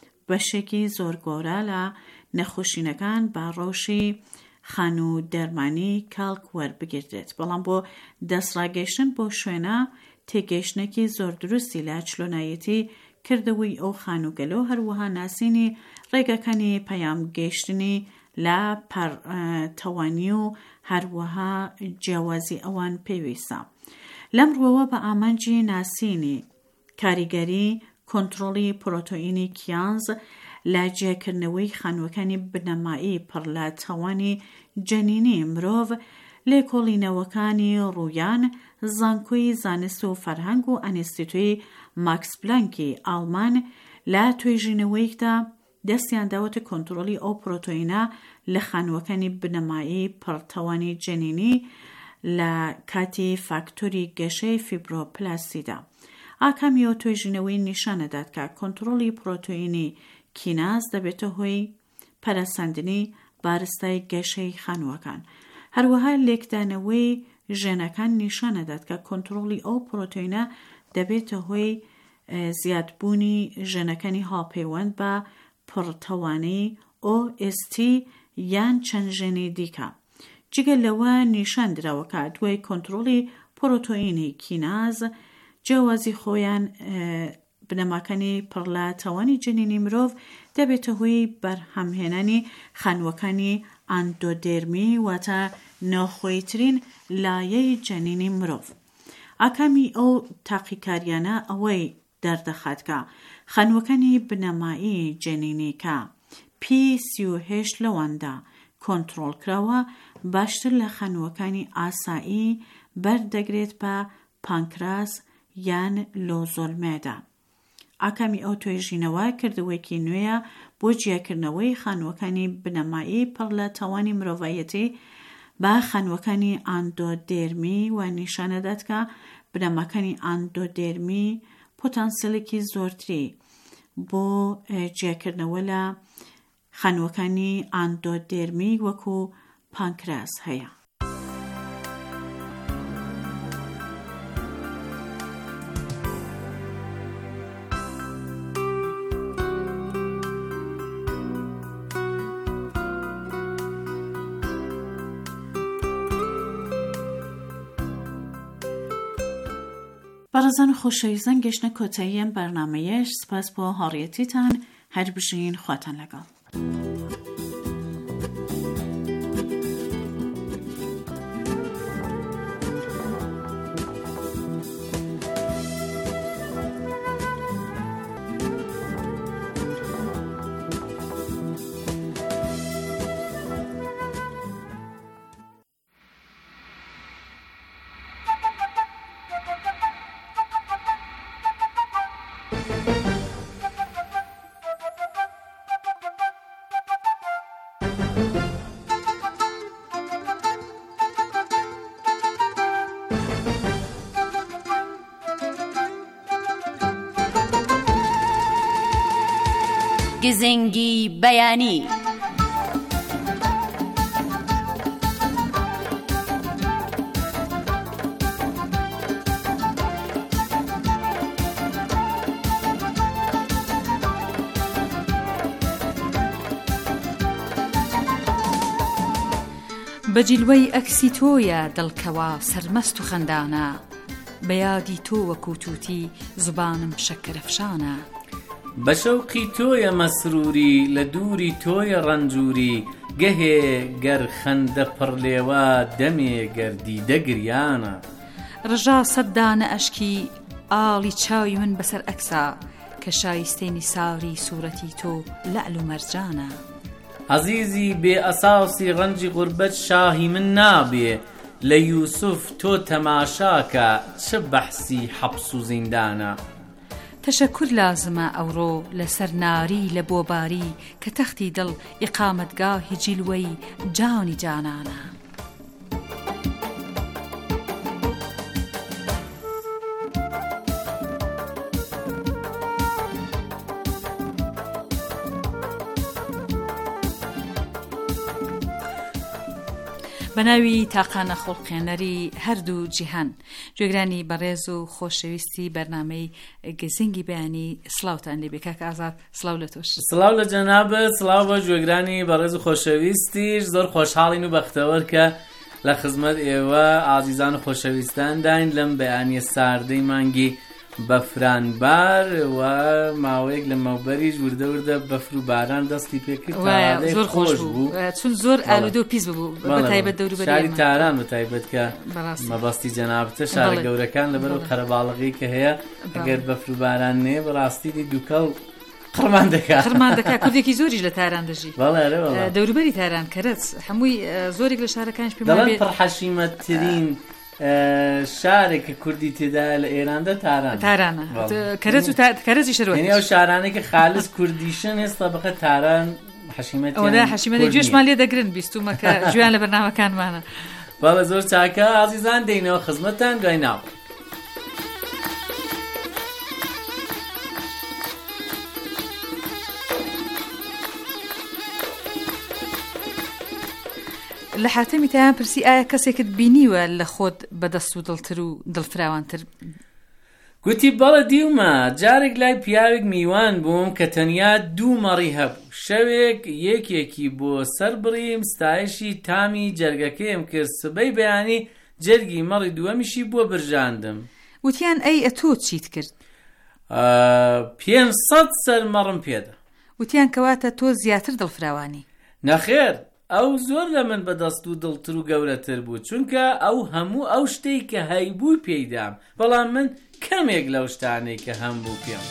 بەشێکی زۆر گۆرە لە نەخۆشینەکان بە ڕۆژی خانوو دەرمانی کاڵک وەربگیردێت، بەڵام بۆ دەستڕاگەیشتن بۆ شوێنە تێگەیشتنێکی زۆر دروستی لە چلۆنایەتی کردەوەی ئەو خانووگەلە و هەروەها ناسینی ڕێگەکانی پەیامگەیشتنی لە پەرتەوانی و هەروەها جیاوازی ئەوان پێویستە. لەم ڕوەوە بە ئامانجی ناسینی کاریگەری کۆنتڕۆڵی پرۆتۆئینی کیانز لە جێکردنەوەی خانووەکانی بنەمایی پڕ لە تەوانی جەنینی مرۆڤ، لێکۆڵینەوەکانی ڕوویان، زانکۆی زانست و فەرهەنگ و ئەنستیتوی ماکس پلانکی ئاڵمان لە توێژینەوەیەکدا دەستیان داوەتە کۆنتڕۆڵی ئەو پرۆتۆئینە لە خانووەکانی بنەمایی پڕتەوانی جەنینی لە کاتی فاکتۆری گەشەی فیبرۆپلاستیدا. ئاکامی ئەو توێژینەوەی نیشانەدات کە کۆنتڕۆڵی پرۆتۆئینی کیناز دەبێتە هۆی پەرەسەندنی بارستای گەشەی خانووەکان. هەروەها لێکدانەوەی ژێنەکان نیشانەدات کە کۆنتڕۆڵی ئەو پرۆتۆئینە دەبێتە هۆی زیادبوونی ژێنەکانی هاوپەیوەند بە پڕتەوانی OST یان چەند ژێنی دیکە. جگە لەوە نیشان دراوەکە دوای کۆنتڕۆڵی پرۆتۆئینی کیناز جیاوازی خۆیان بنەماکانی پڕ لە تەوانی جەنینی مرۆڤ دەبێتە هۆی بەرهەمهێنانی خانووەکانی ئاندۆدێرمی واتە ناوخۆیترین لایەی جەنینی مرۆڤ. ئاکامی ئەو تاقیکاریانە ئەوەی دەردەخات کە خانووەکانی بنەمایی جەنینی کە P38 لەواندا کۆنتڕۆڵ کراوە باشتر لە خانووەکانی ئاسایی بەردەگرێت بە پانکراس یان لۆزۆلمێدا. ئاکامی ئەو توێژینەوە کردووەیەکی نوێیە بۆ جیاکردنەوەی خانووەکانی بنەمایی پڕ لە تەوانی مرۆڤایەتی بە خانووەکانی ئاندۆدێرمی و نیشانەدات کە بنەماکانی ئاندۆدێرمی پۆتانسیلێکی زۆرتری بۆ جیاکردنەوە لە خانووەکانی ئاندۆدێرمی وەکو پانکراس هەیە. بەڕێزان و خۆشەویستان، گەشتنە کۆتایی ئەم بەرنامەیەش. سپاس بۆ هاوڕێیەتیتان. هەر بژین خواتان لەگەڵ. گزنگی بەیانی بەجیلوەی ئەکسی تۆیە دڵکەوە سەرمەست و خەندانە، بەیادی تۆ وەکو تووتی زبانم شەکرەفشانە. بە شەوقی تۆیە مەسروری لە دووری تۆیە ڕەنجوری، گەهێ گەر خەندە پڕلێوە دەمێ گەردی دەگریانە. ڕژا سەددانە ئەشکی ئاڵی چاوی من بەسەر ئەکسا، کە شایستەی نیساری سوورەتی تۆ لەعل و مەرجانە. عەزیزی بێ ئەساسی ڕەنجی غوربەت شاهی من نابێ، لە یوسف تۆ تەماشاکە چ بەحسی حەبس و زیندانە. تەشەکر لازمە ئەوڕۆ لەسەر ناری لە بۆباری، کە تەختی دڵ ئیقامەتگاهی جیلوەی جانی جانانە. بەناوی تاقانە خۆڵقێنەری هەردوو جیهان، گوێگرانی بەڕێز و خۆشەویستی بەرنامەی گزنگی بەیانی، سڵاوتان لێبێ کاک ئازاد. سڵاو لە تۆش. سڵاو لە جەنابەت، سڵاو بە گوێگرانی بەڕێز و خۆشەویستیش. زۆر خۆشحاڵین و بەختەوەر کە لە خزمەت ئێوە ئازیزان و خۆشەویستان داین لەم بەیانیە ساردەی مانگی بەفرانبار و ماوەیەک لە مەوبەریش وردە وردە بەفر و باران دەستی پێکرد، زۆر خۆش بوو، چون زۆر ئالودە و پیس بوو، بەتایبەت دەوروبەری شاری تاران بەتایبەت کە مەبەستی جەنابەتە شارە گەورەکان لەبەرەوە قەرەباڵغی کە هەیە، ئەگەر بەفر و باران نێ بەڕاستی دووکەڵ قڕمان دەکات. کوردێکی زۆریش لە تاران دەژی، دەوروبەری تاران کەرەچ هەمووی زۆرێک لە شارەکانش پێ دەڵێن پڕحەشیمەتترین شارێکە کوردی تێدا لە ئێراندا تارانە. کەرەزی شەرۆ، یعنی ئەو شارانێکە خالص کوردیشن هێستا بەخە تاران حەشیمەتی گوێشمان لێ دەگرن بیستومەکە جویان لە بەرنامەکانمانە. بەڵێ زۆر چاکە ئازیزان، دێینەوە خزمەتتان دوای ناو. لە حاتەمی تایان پرسی ئایا کەسێکت بینیوە لە خۆت بەدەست و دڵتر و دڵفراوانتر؟ گوتی بەڵە دیومە، جارێک لای پیاوێک میوان بووم کە تەنیا 2 مەڕی هەبوو. شەوێک یەکێکی بۆ سەر بڕیم، ستایشی تامی جەرگەکەیم کرد، سبەی بەیانی جەرگی مەڕی دووەمیشی بووە برژاندم. وتیان ئەی ئەتۆ چیت کرد؟ 500 سەر مەڕم پێدا. وتیان کەواتە تۆ زیاتر دڵفراوانی؟ نەخێر، ئەو زۆر لە من بەدەست و دڵتر و گەورەتر بوو، چونکە ئەو هەموو ئەو شتەی کە هەیبووی پێیدام، بەڵام من کەمێک لەو شتانەی کە هەمبوو پێم.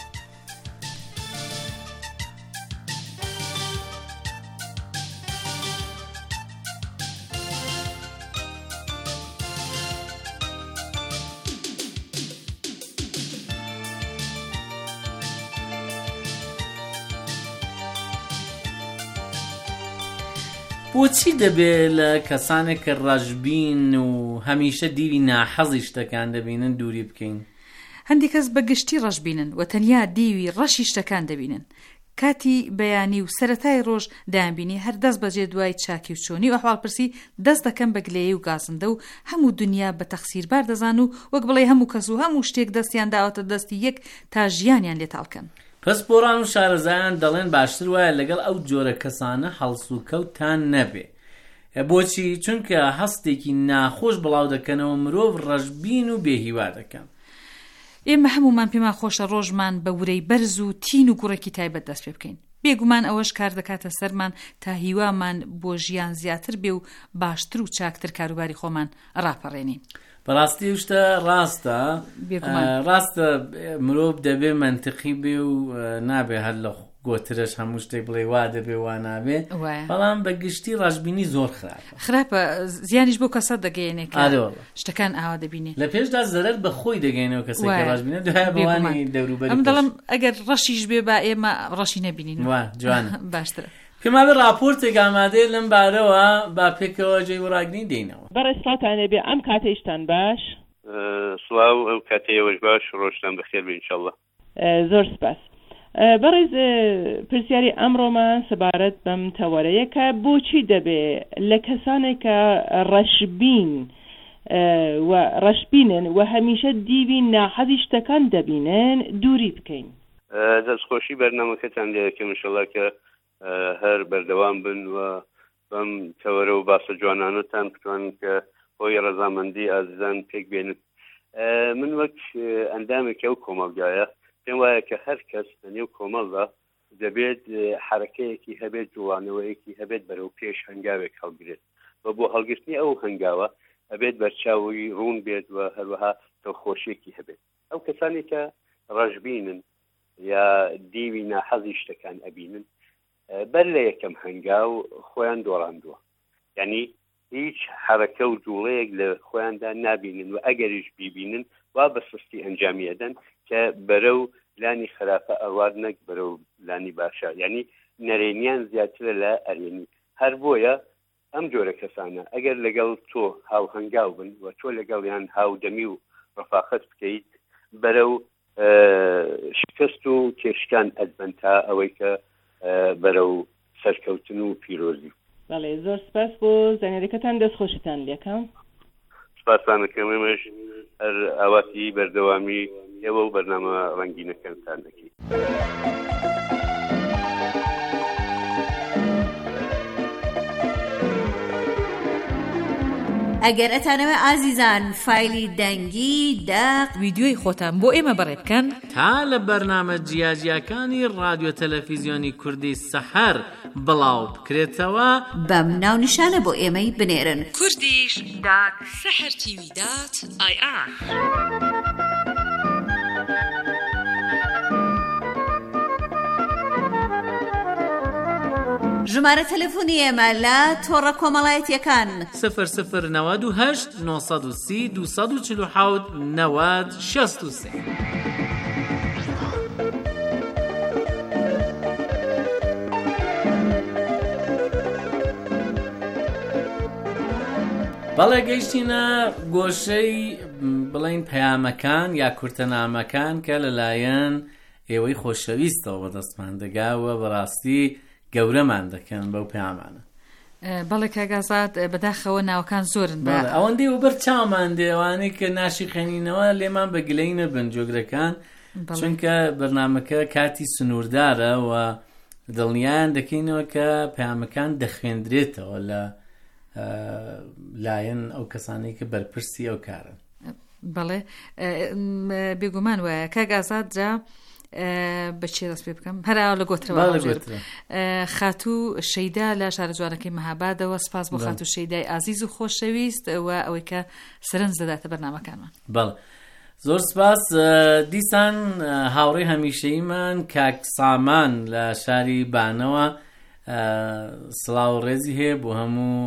بۆچی دەبێت لە کەسانێک کە ڕەشبین و هەمیشە دیوی ناحەزی شتەکان دەبینن دووری بکەین؟ هەندێک کەس بەگشتی ڕەشبینن و تەنیا دیوی ڕەشی شتەکان دەبینن. کاتی بەیانی و سەرەتای ڕۆژ دایانبینی هەر دەست بەجێ دوای چاکی و چۆنی و ئەحواڵپرسی دەست دەکەم بە گلەیی و گازندە و هەموو دنیا بە تەخسیربار دەزان و وەک بڵێ هەموو کەس و هەموو شتێک دەستیان داوەتە دەستی یەک تا ژیانیان لێتاڵکەن. پسپۆران و شارەزایان دەڵێن باشتر وایە لەگەڵ ئەو جۆرە کەسانە هەڵس و کەوتان نەبێ. بۆچی؟ چونکە هەستێکی ناخۆش بڵاو دەکەنەوە مرۆڤ ڕەشبین و بێهیوا دەکەن. ئێمە هەمومان پێمان خۆشە ڕۆژمان بە ورەی بەرز و تین و گوڕێکی تایبەت دەست پێ بکەین. بێگومان ئەوەش کار دەکاتە سەرمان تا هیوامان بۆ ژیان زیاتر بێ و باشتر و چاکتر کاروباری خۆمان ڕاپەڕێنین. بەڕاستی شتە ڕاستە، مرۆڤ دەبێ منتقی بێ و نابێ هەر لە گۆترش هەموو شتێک بڵێ وا دەبێ وا نابێ، بەڵام بە گشتی ڕەشبینی زۆر خراپە، زیانیش بۆ کەسە دەگەێنێ شتەکان ئاوا دەبینێ، لە پێشدا زەرەر بە خۆی دەگەینەوە کەسێکی ڕەشبینە دوای بەوانی دەوروبەری. ئەم دەڵم ئەگەر ڕەشیش بێ با ئێمە ڕەشی نەبینین. جوانە باشترە. پێما بە راپۆرتێک ئامادەیە لەم بارەوە با پێکەوە جێی وەڕاگرنی دێینەوە. بەڕێستاتانێ بێ ئەم کاتەیشتان باش. سڵاو، ئەو کاتەیەوەش باش، ڕۆژتان بەخێر بێ ئینشەڵڵا. زۆر سپاس. بەڕێز پرسیاری ئەمڕۆمان سەبارەت بەم تەوەرەیە کە بۆچی دەبێ لە کەسانێک کە ڕەشبین و ڕەشبینن و هەمیشە دیوی ناحەزی شتەکان دەبینن دووری بکەین؟ دەستخۆشی بەرنامەکەتان لێ یەکەم ئینشەڵڵا کە هەر بەردەوام بن و بەم تەوەرە و باسە جوانانەتان بتوانن کە هۆی ڕەزامەندی ئازیزان پێک بێنن. من وەک ئەندامێکی ئەو کۆمەڵگایە پێم وایە کە هەر کەس لەنێو کۆمەڵدا دەبێت حرەکەیەکی هەبێت، جوڵانەوەیەکی هەبێت بەرەو پێش هەنگاوێک هەڵگرێت و بۆ هەڵگرتنی ئەو هەنگاوە ئەبێت بەرچاوی ڕوون بێت و هەروەها دڵخۆشیێکی هەبێت. ئەو کەسانی کە ڕەشبینن یا دیوی ناحەزی شتەکان ئەبینن بەر لە یەکەم هەنگاو خۆیان دۆڕاندووە، یعنی هیچ حرەکە و جوڵەیەک لە خۆیاندا نابینن و ئەگەریش بیبینن وا بە سستی ئەنجامیەدەن کە بەرەو لانی خراپە ئەوار نەک بەرەو لانی باشە، یعنی نەرێنیان زیاترە لە ئەرێنی. هەر بۆیە ئەم جۆرە کەسانە ئەگەر لەگەڵ تۆ هاو هەنگاو بن و تۆ لەگەڵیان هاودەمی و ڕەفاقەت بکەیت بەرەو شکست و کێشکان ئەدبن تا ئەوەی کە بەرەو سەرکەوتن و پیرۆزی. بەڵێ زۆر سپاس بۆ زانیاریەکەتان، دەستخۆشتان لێکم. سپاسانەکەم. ئێمەش هەر ئاواتی بەردەوامی ئێوە و بەرنامە ڕەنگینەکەتان دەکەین. ئەگەر ئەتانەوە ئازیزان فایلی دەنگی داق ویدیۆی خۆتان بۆ ئێمە بەڕێ بکەن تا لە بەرنامە جیاجیەکانی رادیۆ تەلەڤیزیۆنی کوردی سەحەر بڵاو بکرێتەوە بەم ناونیشانە بۆ ئێمەی بنێرن: kurdish.sahartv.ir. ژمارە تەلەفۆنی ئێمە لە تۆڕە کۆمەڵایەتیەکان 0098 930 247 90 63. بەڵێ گەیشتینە گۆشەی بڵین پەیامەکان یا کورتەنامەکان کە لەلایەن ئێوەی خۆشەویستەوە بەدەستمان دەگاوە بەڕاستی گەورەمان دەکەن بەو پەیامانە. بەڵێ کاگازات بەداخەوە ناوەکان زۆرن ئەوەندەی و بەر چامان دێوانەی کە ناشی خێنینەوە لێمان بەگلەی نەبن جۆگرەکان، چونکە بەرنامەکە کاتی سنووردارە و دڵنیایان دەکەینەوە کە پەیامەکان دەخوێندرێتەوە لە لایەن ئەو کەسانەی کە بەرپرسی ئەو کارن. بەڵێ بێگومان وایە کاگازات جا بەچێ دەست پێ بکەم هەرا لە گۆترەوە خاتوو شەیدا لە شارە جوانەکەی مەهابادەوە. سپاس بۆ خاتوو شەیدای ئازیز و خۆشەویست و ئەوەی کە سەرنج دەداتە بەرنامەکانمان. بەڵێ زۆر سپاس. دیسان هاوڕێی هەمیشەییمان کاک سامان لە شاری بانەوە سڵاو و ڕێزی هەیە بۆ هەموو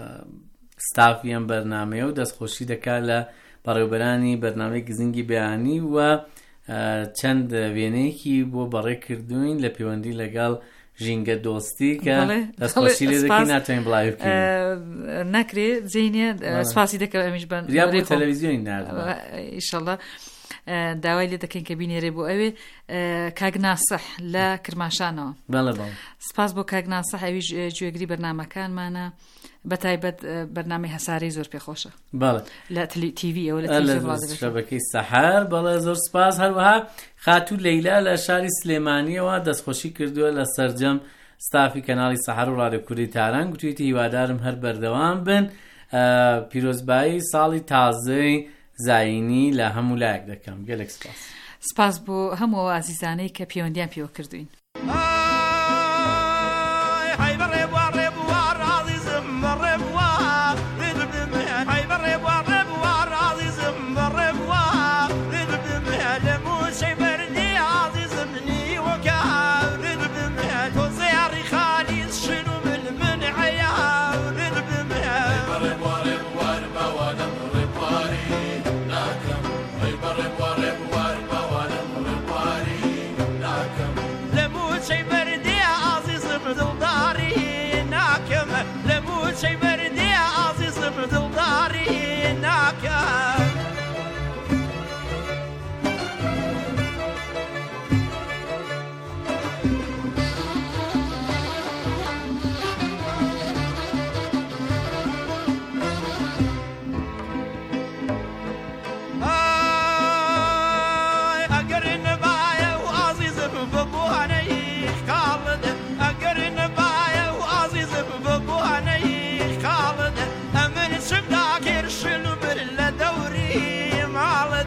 ستافی ئەم بەرنامەیە و دەستخۆشی دەکات لە بەڕێوەبەرانی بەرنامەی گزنگی بەیانی و چەند وێنەیەکی بۆ بەڕێ کردوین لە پەیوەندی لەگەڵ ژینگە دۆستی کە دەستخۆشی لێ دەکەین ناتوانین بڵاوی بکەین. ناکرێت جێنێ سپاسی دەکەم ئەمیش بن یا بۆ تەلەڤیزیۆنی ناردەوە ئیشەڵڵا داوای لێ دەکەین کە بینێرێ بۆ ئەوێ کاک ناسح لە کرماشانەوە. بەڵێ بەڵێ سپاس بۆ کاک ناسح ئەویش گوێگری بەرنامەکانمانە بەتایبەت بەرنامەی هەساری زۆر پێخۆشە. بەڵێ لە تیڤی ئەوە لە شەبەکەی سەحەر. بەڵێ زۆر سپاس. هەروەها خاتوو لەیلا لە شاری سلێمانیەوە دەستخۆشی کردووە لە سەرجەم ستافی کەناڵی سەحەر و ڕادیۆ کوردی تاران. گوتویەتی هیوادارم هەر بەردەوام بن. پیرۆزبایی ساڵی تازەی زاینی لە هەموو لایەک دەکەم. گەلێک سپاس. سپاس بۆ هەموو ئازیزانەی کە پەیوەندیان پێوە کردوین. لم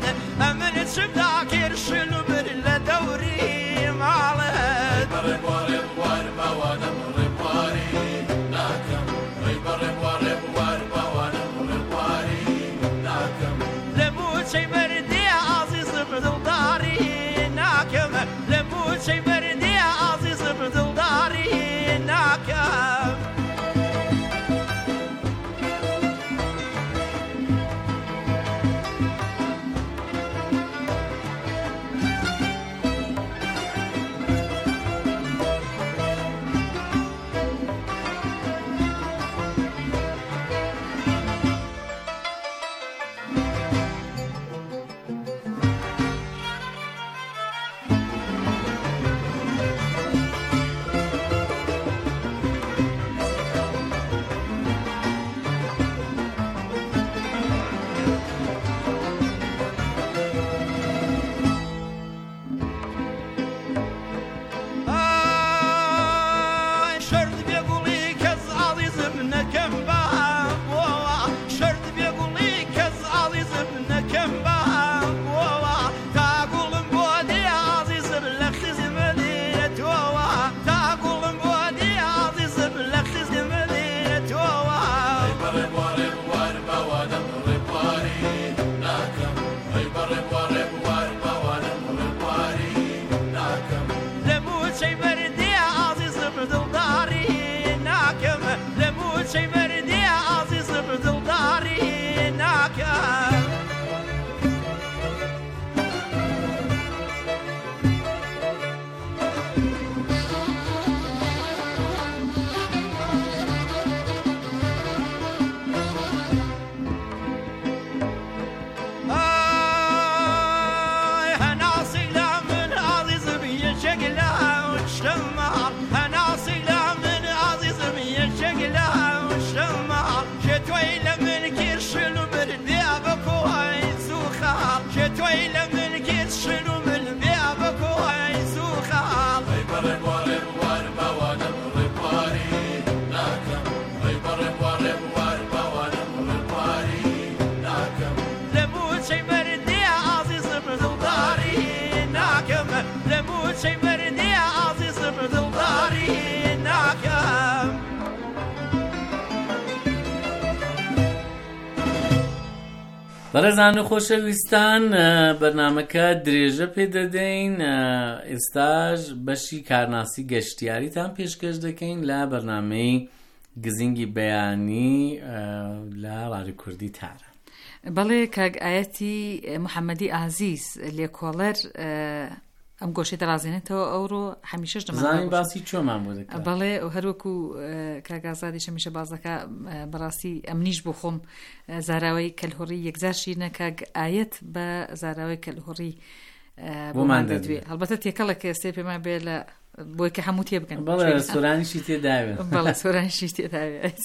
بەڕێزان و خۆشەویستان بەرنامەکە درێژە پێ دەدەین. ئێستاش بەشی کارناسی گەشتیاریتان پێشکەش دەکەین لە بەرنامەی گزینگی بەیانی لە ڕادیۆ کوردی تارە. بەڵێ کاک ئایەتی محەممەدی ئازیز لێکۆڵەر ئەم گۆشەی دەڕازێنێتەوە ئەوڕۆ هەمیشەش دەمانزانین باسی چۆمان بۆ دەکات. بەڵێ هەروەکو کاگازادی هەمیشە بازەکە بەڕاستی ئەمنیش بۆ خۆم زاراوەی کەلهۆڕی یەکزار شیرنە کاک ئایەت بە زاراوەی کەلهۆڕی بۆمان دەدوێ. هەڵبەتە تێکەڵە کە ئێستێ پێمان بێ لە بۆی کە هەموو تێ بکەن. بەڵێ سۆرانیشی تێداوێت. بەڵێ سۆرانیشی تێداوێت.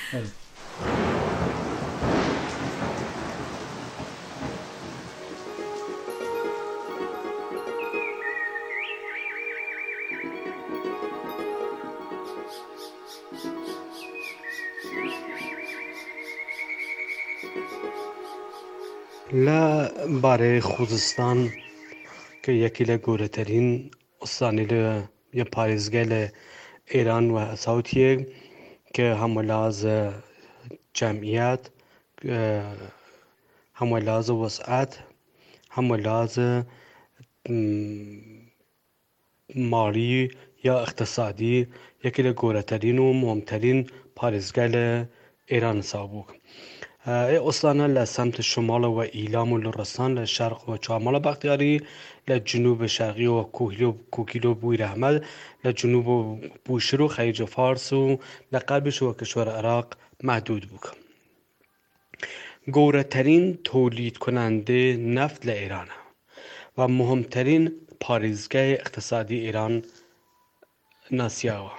لە بارەی خوزستان کە یەکی لە گەورەترین ئوستانی لە یە پارێزگای لە ئێران و ساوتیەک کە هەمووەلازە جەمعیەت هەمووەلازە وەسعەت هەمووەلازە ماڵی یا اقتصادی یەکی لە گەورەترین و مهمترین پارێزگای لە ئێران سابووک. ئۆستانە لە سمت شمالەوە ئیلام و لڕستان لە شەرقەوە چوارمەڵە بەختیاری لە جنوب شەرقیەوە کوکیلۆ بووی رەحمەد لە جنوب بوشر و خەلیج فارس و لە قەربشەوە کشوەر عێراق محدود بووکە. گەورەترین تولید کننده نفت لە ئێرانە و مهمترین پارێزگای اقتصادی ئێران ناسیاوە.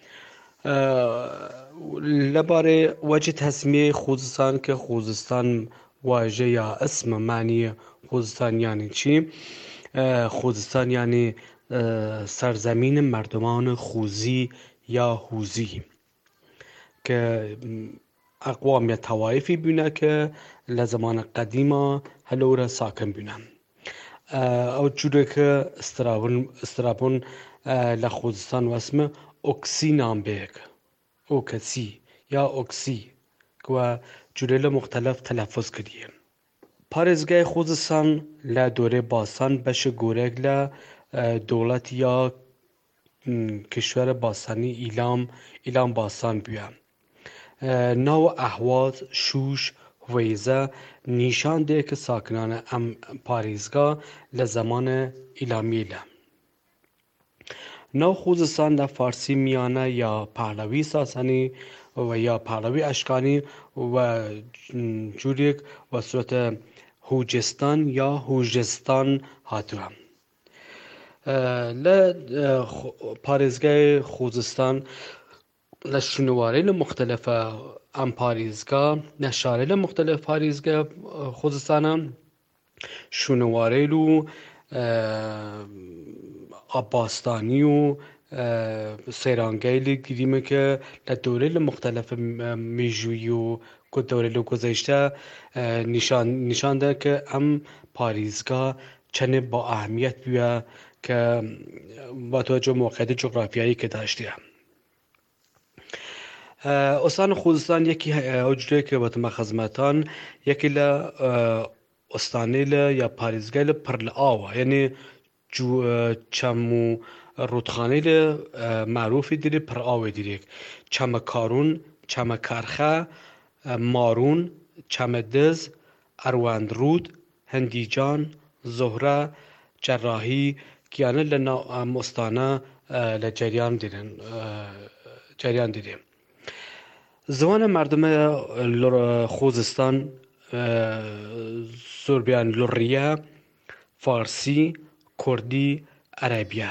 لەبارەی وەجی تەسمیەی خوزستان کە خوزستان واژە یا ئەسمە معنی خوزستان یانی چی؟ خوزستان یعنی سرزمین مردمان خوزی یا هوزی که ئەقوامیە تەوایفی بوونە کە لە زمانە قەدیمە هەلۆرە ساکن بوونە. ئەو جوورێکە استرابوون لە خوزستان وەسمە ئۆکسی نامبێک ئۆکەسی یا ئۆکسی کە جوورێ لە مختلف تەلەفۆز کردیە. پارێزگای خوزستان لە دۆرەی باسان بەشە گۆرێک لە دەوڵەت یا کشوەرە باسانی ئیلام باسان بووە. ناو ئەهواز شوش وەیزە نیشان دێ کە ساکنانە ئەم پارێزگا لە زمانە ئیلامیلە. ناو خوزستان لە فارسی میانە یا پهلەوی ساسانی و یا پهلەوی ئەشکانی و جوورێک وە سوورەتە هوجستان یا هوژستان هاتووە. لە پارێزگای خوزستان لە شنوارەی لە مختلفە ئەم پارێزگا نەشارەی لە مختلف پارێزگا خوزستانە شنوارەی و ئاباستانی و سەیرانگەی گریمە کە لە دۆرەی لە مختلف مێژووی و دۆرەی لە گۆزەیشتە نیشاندا کە ئەم پارێزگا چەندێک با ئەهمیەت بووە کە با توجه موقعیت جغرافیایی که داشتیه. استان خوزستان یکی اوجوری که وقت خدمتان یکی ل استانی ل یا پارێزگای ل پرل آوا یعنی چمو رودخانه ل معروفی دیری پر آوی دیریک چم کارون چم کرخه مارون چم دز اروندرود هندیجان زهره جراحی کیانه لنا مستانه لجریان دیدیم. زمان مردم خوزستان سوربیان لوریه، فارسی، کردی، عربیه.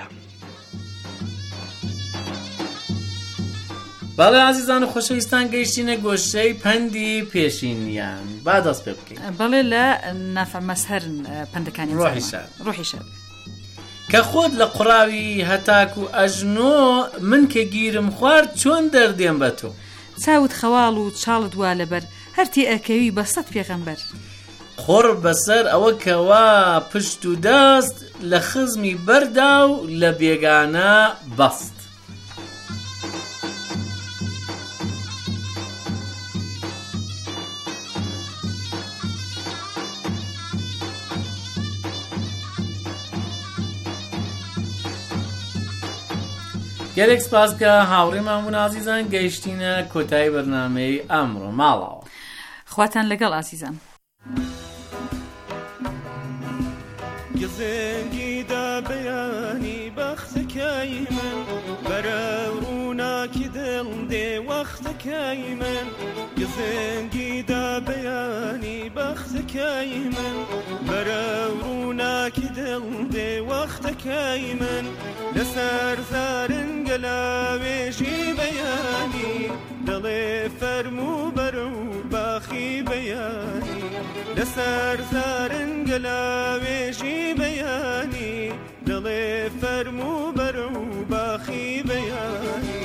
بله عزیزان خۆشەویستان گەیشتینە گۆشەی پەندی پێشینیان با دەست پێ بکەین. بەڵێ لە نافەمەسهرن پەندەکانی ڕۆحی شەر کە خۆت لە قوڕاوی هەتاک و ئەژنۆ من کە گیرم خوارد چۆن دەردێم بە تۆ چاوت خەواڵ و چاڵت وا لەبەر هەرتی ئەکەوی بە سەد پێغەمبەر خۆڕ بەسەر ئەوە کەوا پشت و دەست لە خزمی بەردا و لە بێگانە بەست. گەلێک سپاسکە هاوڕێمان بوون ئازیزان گەیشتینە کۆتایی بەرنامەی ئەمڕۆ ماڵەوە. خواتان لەگەڵ ئازیزان. گزنگیدا بەیانی بەختەکەی من بەرە ڕووناکی دڵ دێ وەختەکەی من گزنگیدا بەیانی بەختەکەی من بەرە ڕووناکی دڵ دێ وەختەکەی من لەسەر زارنگە لاوێژی بەیانی دڵێ فەرموو بەرە و باخی بەیانی لەسەر زارنگە لاوێژی بەیانی دڵێ فەرموو بەرە و باخی بەیانی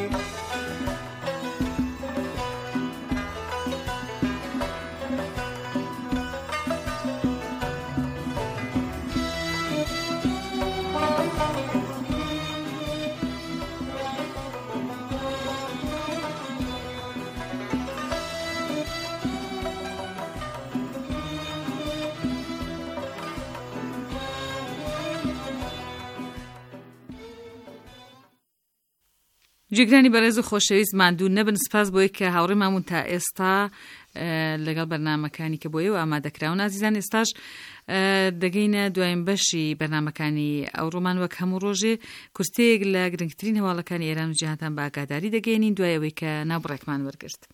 جێگرانی بەڕێز و خۆشەویست ماندوو نەبن سپاس بۆی کە هاوڕێمامون تا ئێستا لەگەڵ بەرنامەکانی کە بۆیەوە ئامادەکراون. ئازیزان ئێستاش دەگەینە دوایین بەشی بەرنامەکانی ئەوڕۆمان وەک هەموو ڕۆژێ کورتەیەک لە گرنگترین هەواڵەکانی ئێران و جیهانتان بە ئاگاداری دەگەینین دوای ئەوەی کە ناوبڕێکمان وەرگرت.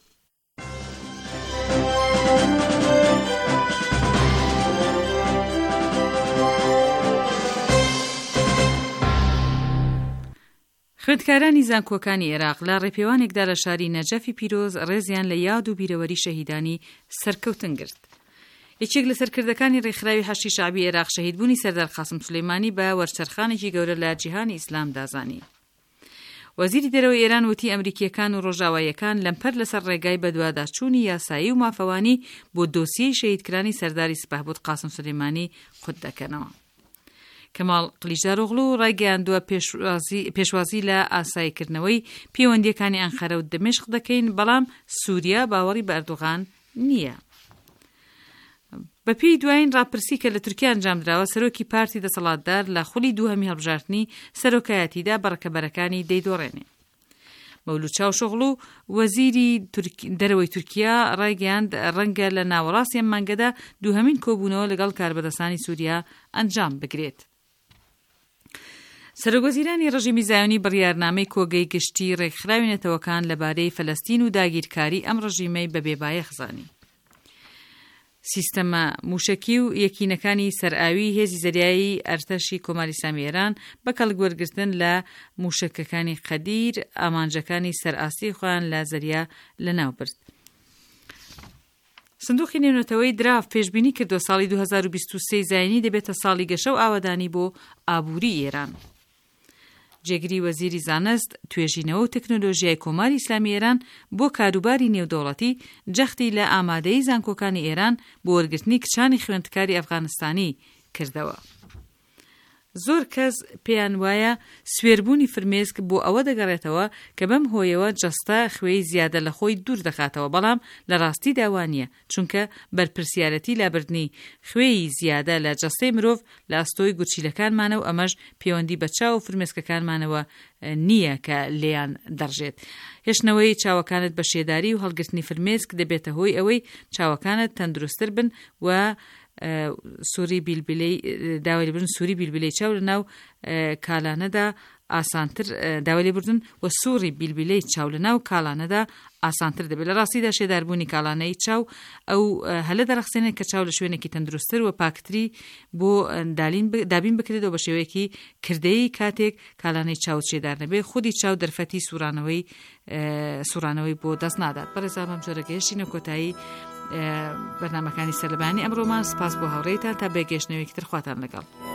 خوێندکارانی زانکۆکانی عێراق لە ڕێپێوانێکدا لە شاری نەجەفی پیرۆز ڕێزیان لە یاد و بیرەوەری شەهیدانی سەرکەوتن گرت. یەکێک لە سەرکردەکانی ڕێکخراوی هەشتی شعبی عێراق شەهیدبوونی سەردار قاسم سولەیمانی بە وەرچەرخانێکی گەورە لە جیهانی ئیسلام دازانی. وەزیری دەرەوەی ئێران وتی ئەمریکیەکان و ڕۆژاواییەکان لەمپەر لەسەر ڕێگای بەدواداچوونی یاسایی و مافەوانی بۆ دۆسیەی شەهیدکرانی سەرداری سپاهبوت قاسم سلێمانی خود دەکەنەوە. کەماڵ قلیژداروغلو ڕایگەیاندووە پێشوازی لە ئاساییکردنەوەی پەیوەندیەکانی ئەنقەرە و دمشق دەکەین، بەڵام سووریا باوەڕی بە ئەردوغان نییە. بەپێی دوایین ڕاپرسی کە لە تورکیا ئەنجامدراوە، سەرۆکی پارتی دەسەڵاتدار لە خولی دووهەمی هەڵبژاردننی سەرۆکایەتیدا بەڕکەبەرەکانی دەیدۆڕێنێ. مەولود چاوشۆغلو وەزیری دەرەوەی تورکیا ڕایگەیاند ڕەنگە لە ناوەڕاستی ئەم مانگەدا دووهەمین کۆبوونەوە لەگەڵ کاربەدەستانی سووریا ئەنجام بگرێت. سەرۆکوەزیرانی ڕژیمی زایۆنی بڕیارنامەی کۆگەی گشتی ڕێکخراوی نەتەوەکان لەبارەی فەلەستین و داگیرکاری ئەم ڕژیمەی بە بێبایە خزانی. سیستەمە موشکی و یەکینەکانی سەرئاوی هێزی زەریایی ئەرتەشی کۆماری ئیسلامی ئێران بە کەڵگوەرگرتن لە موشکەکانی قەدیر ئامانجەکانی سەرئاستی خۆیان لە زەریا لەناوبرد. سندوقی نێونەتەوەی دراف پێشبینی کردو ساڵی 2023 زاینی دەبێتە ساڵی گەشە و ئاوادانی بۆ ئابووری ئێران. جێگری وەزیری زانست، توێژینەوە و تەکنۆلۆژیای کۆماری ئیسلامی ئێران بۆ کاروباری نێودەوڵەتی جەختی لە ئامادەیی زانکۆکانی ئێران بۆ وەرگرتنی کچانی خوێندکاری ئەفغانستانی کردەوە. زۆر کەس پێیان وایە سوێربوونی فرمێسک بۆ ئەوە دەگەڕێتەوە کە بەم هۆیەوە جەستە خوێی زیادە لە خۆی دوور دەخاتەوە، بەڵام لە ڕاستی داوانیە، چونکە بەرپرسیارەتی لابردنی خوێی زیادە لە جەستەی مرۆڤ لە ئەستۆی گورچیلەکانمانە و ئەمەش پەیوەندی بە چاو و فرمێسکەکانمانەوە نییە کە لێیان دەڕژێت. هێشتنەوەی چاوەکانت بە شێداری و هەڵگرتنی فرمێسک دەبێتە هۆی ئەوەی چاوەکانت تەندروستتر بن و سووری بیلبیلەی داوای لێبردن سووری بیلبیلەی چاو لە ناو کالانەدا ئاسانتر داوای لێبردن و سووری بیلبیلەی چاو لە ناو کالانەدا ئاسانتر دەبێت. لە ڕاستیدا شێداربوونی کالانەی چاو ئەو هەلە دەرەخسێنێت کە چاو لە شوێنێکی تەندروستتر و پاکتری بۆ دابین بکرێتەوە بە شێوەیەکی کردەیی کاتێک کالانەی چاو شێدار نەبێت، خودی چاو دەرفەتی سوورانەوەی بۆ دەست نادات. بەڕێزان بەم جۆرە گەیشتینە کۆتایی بەرنامەکانی سەرلەبانی ئەمڕۆمان. سپاس بۆ هاوڕێیتان تا بێگەشتنەوەیەکی تر خواتان لەگەڵ.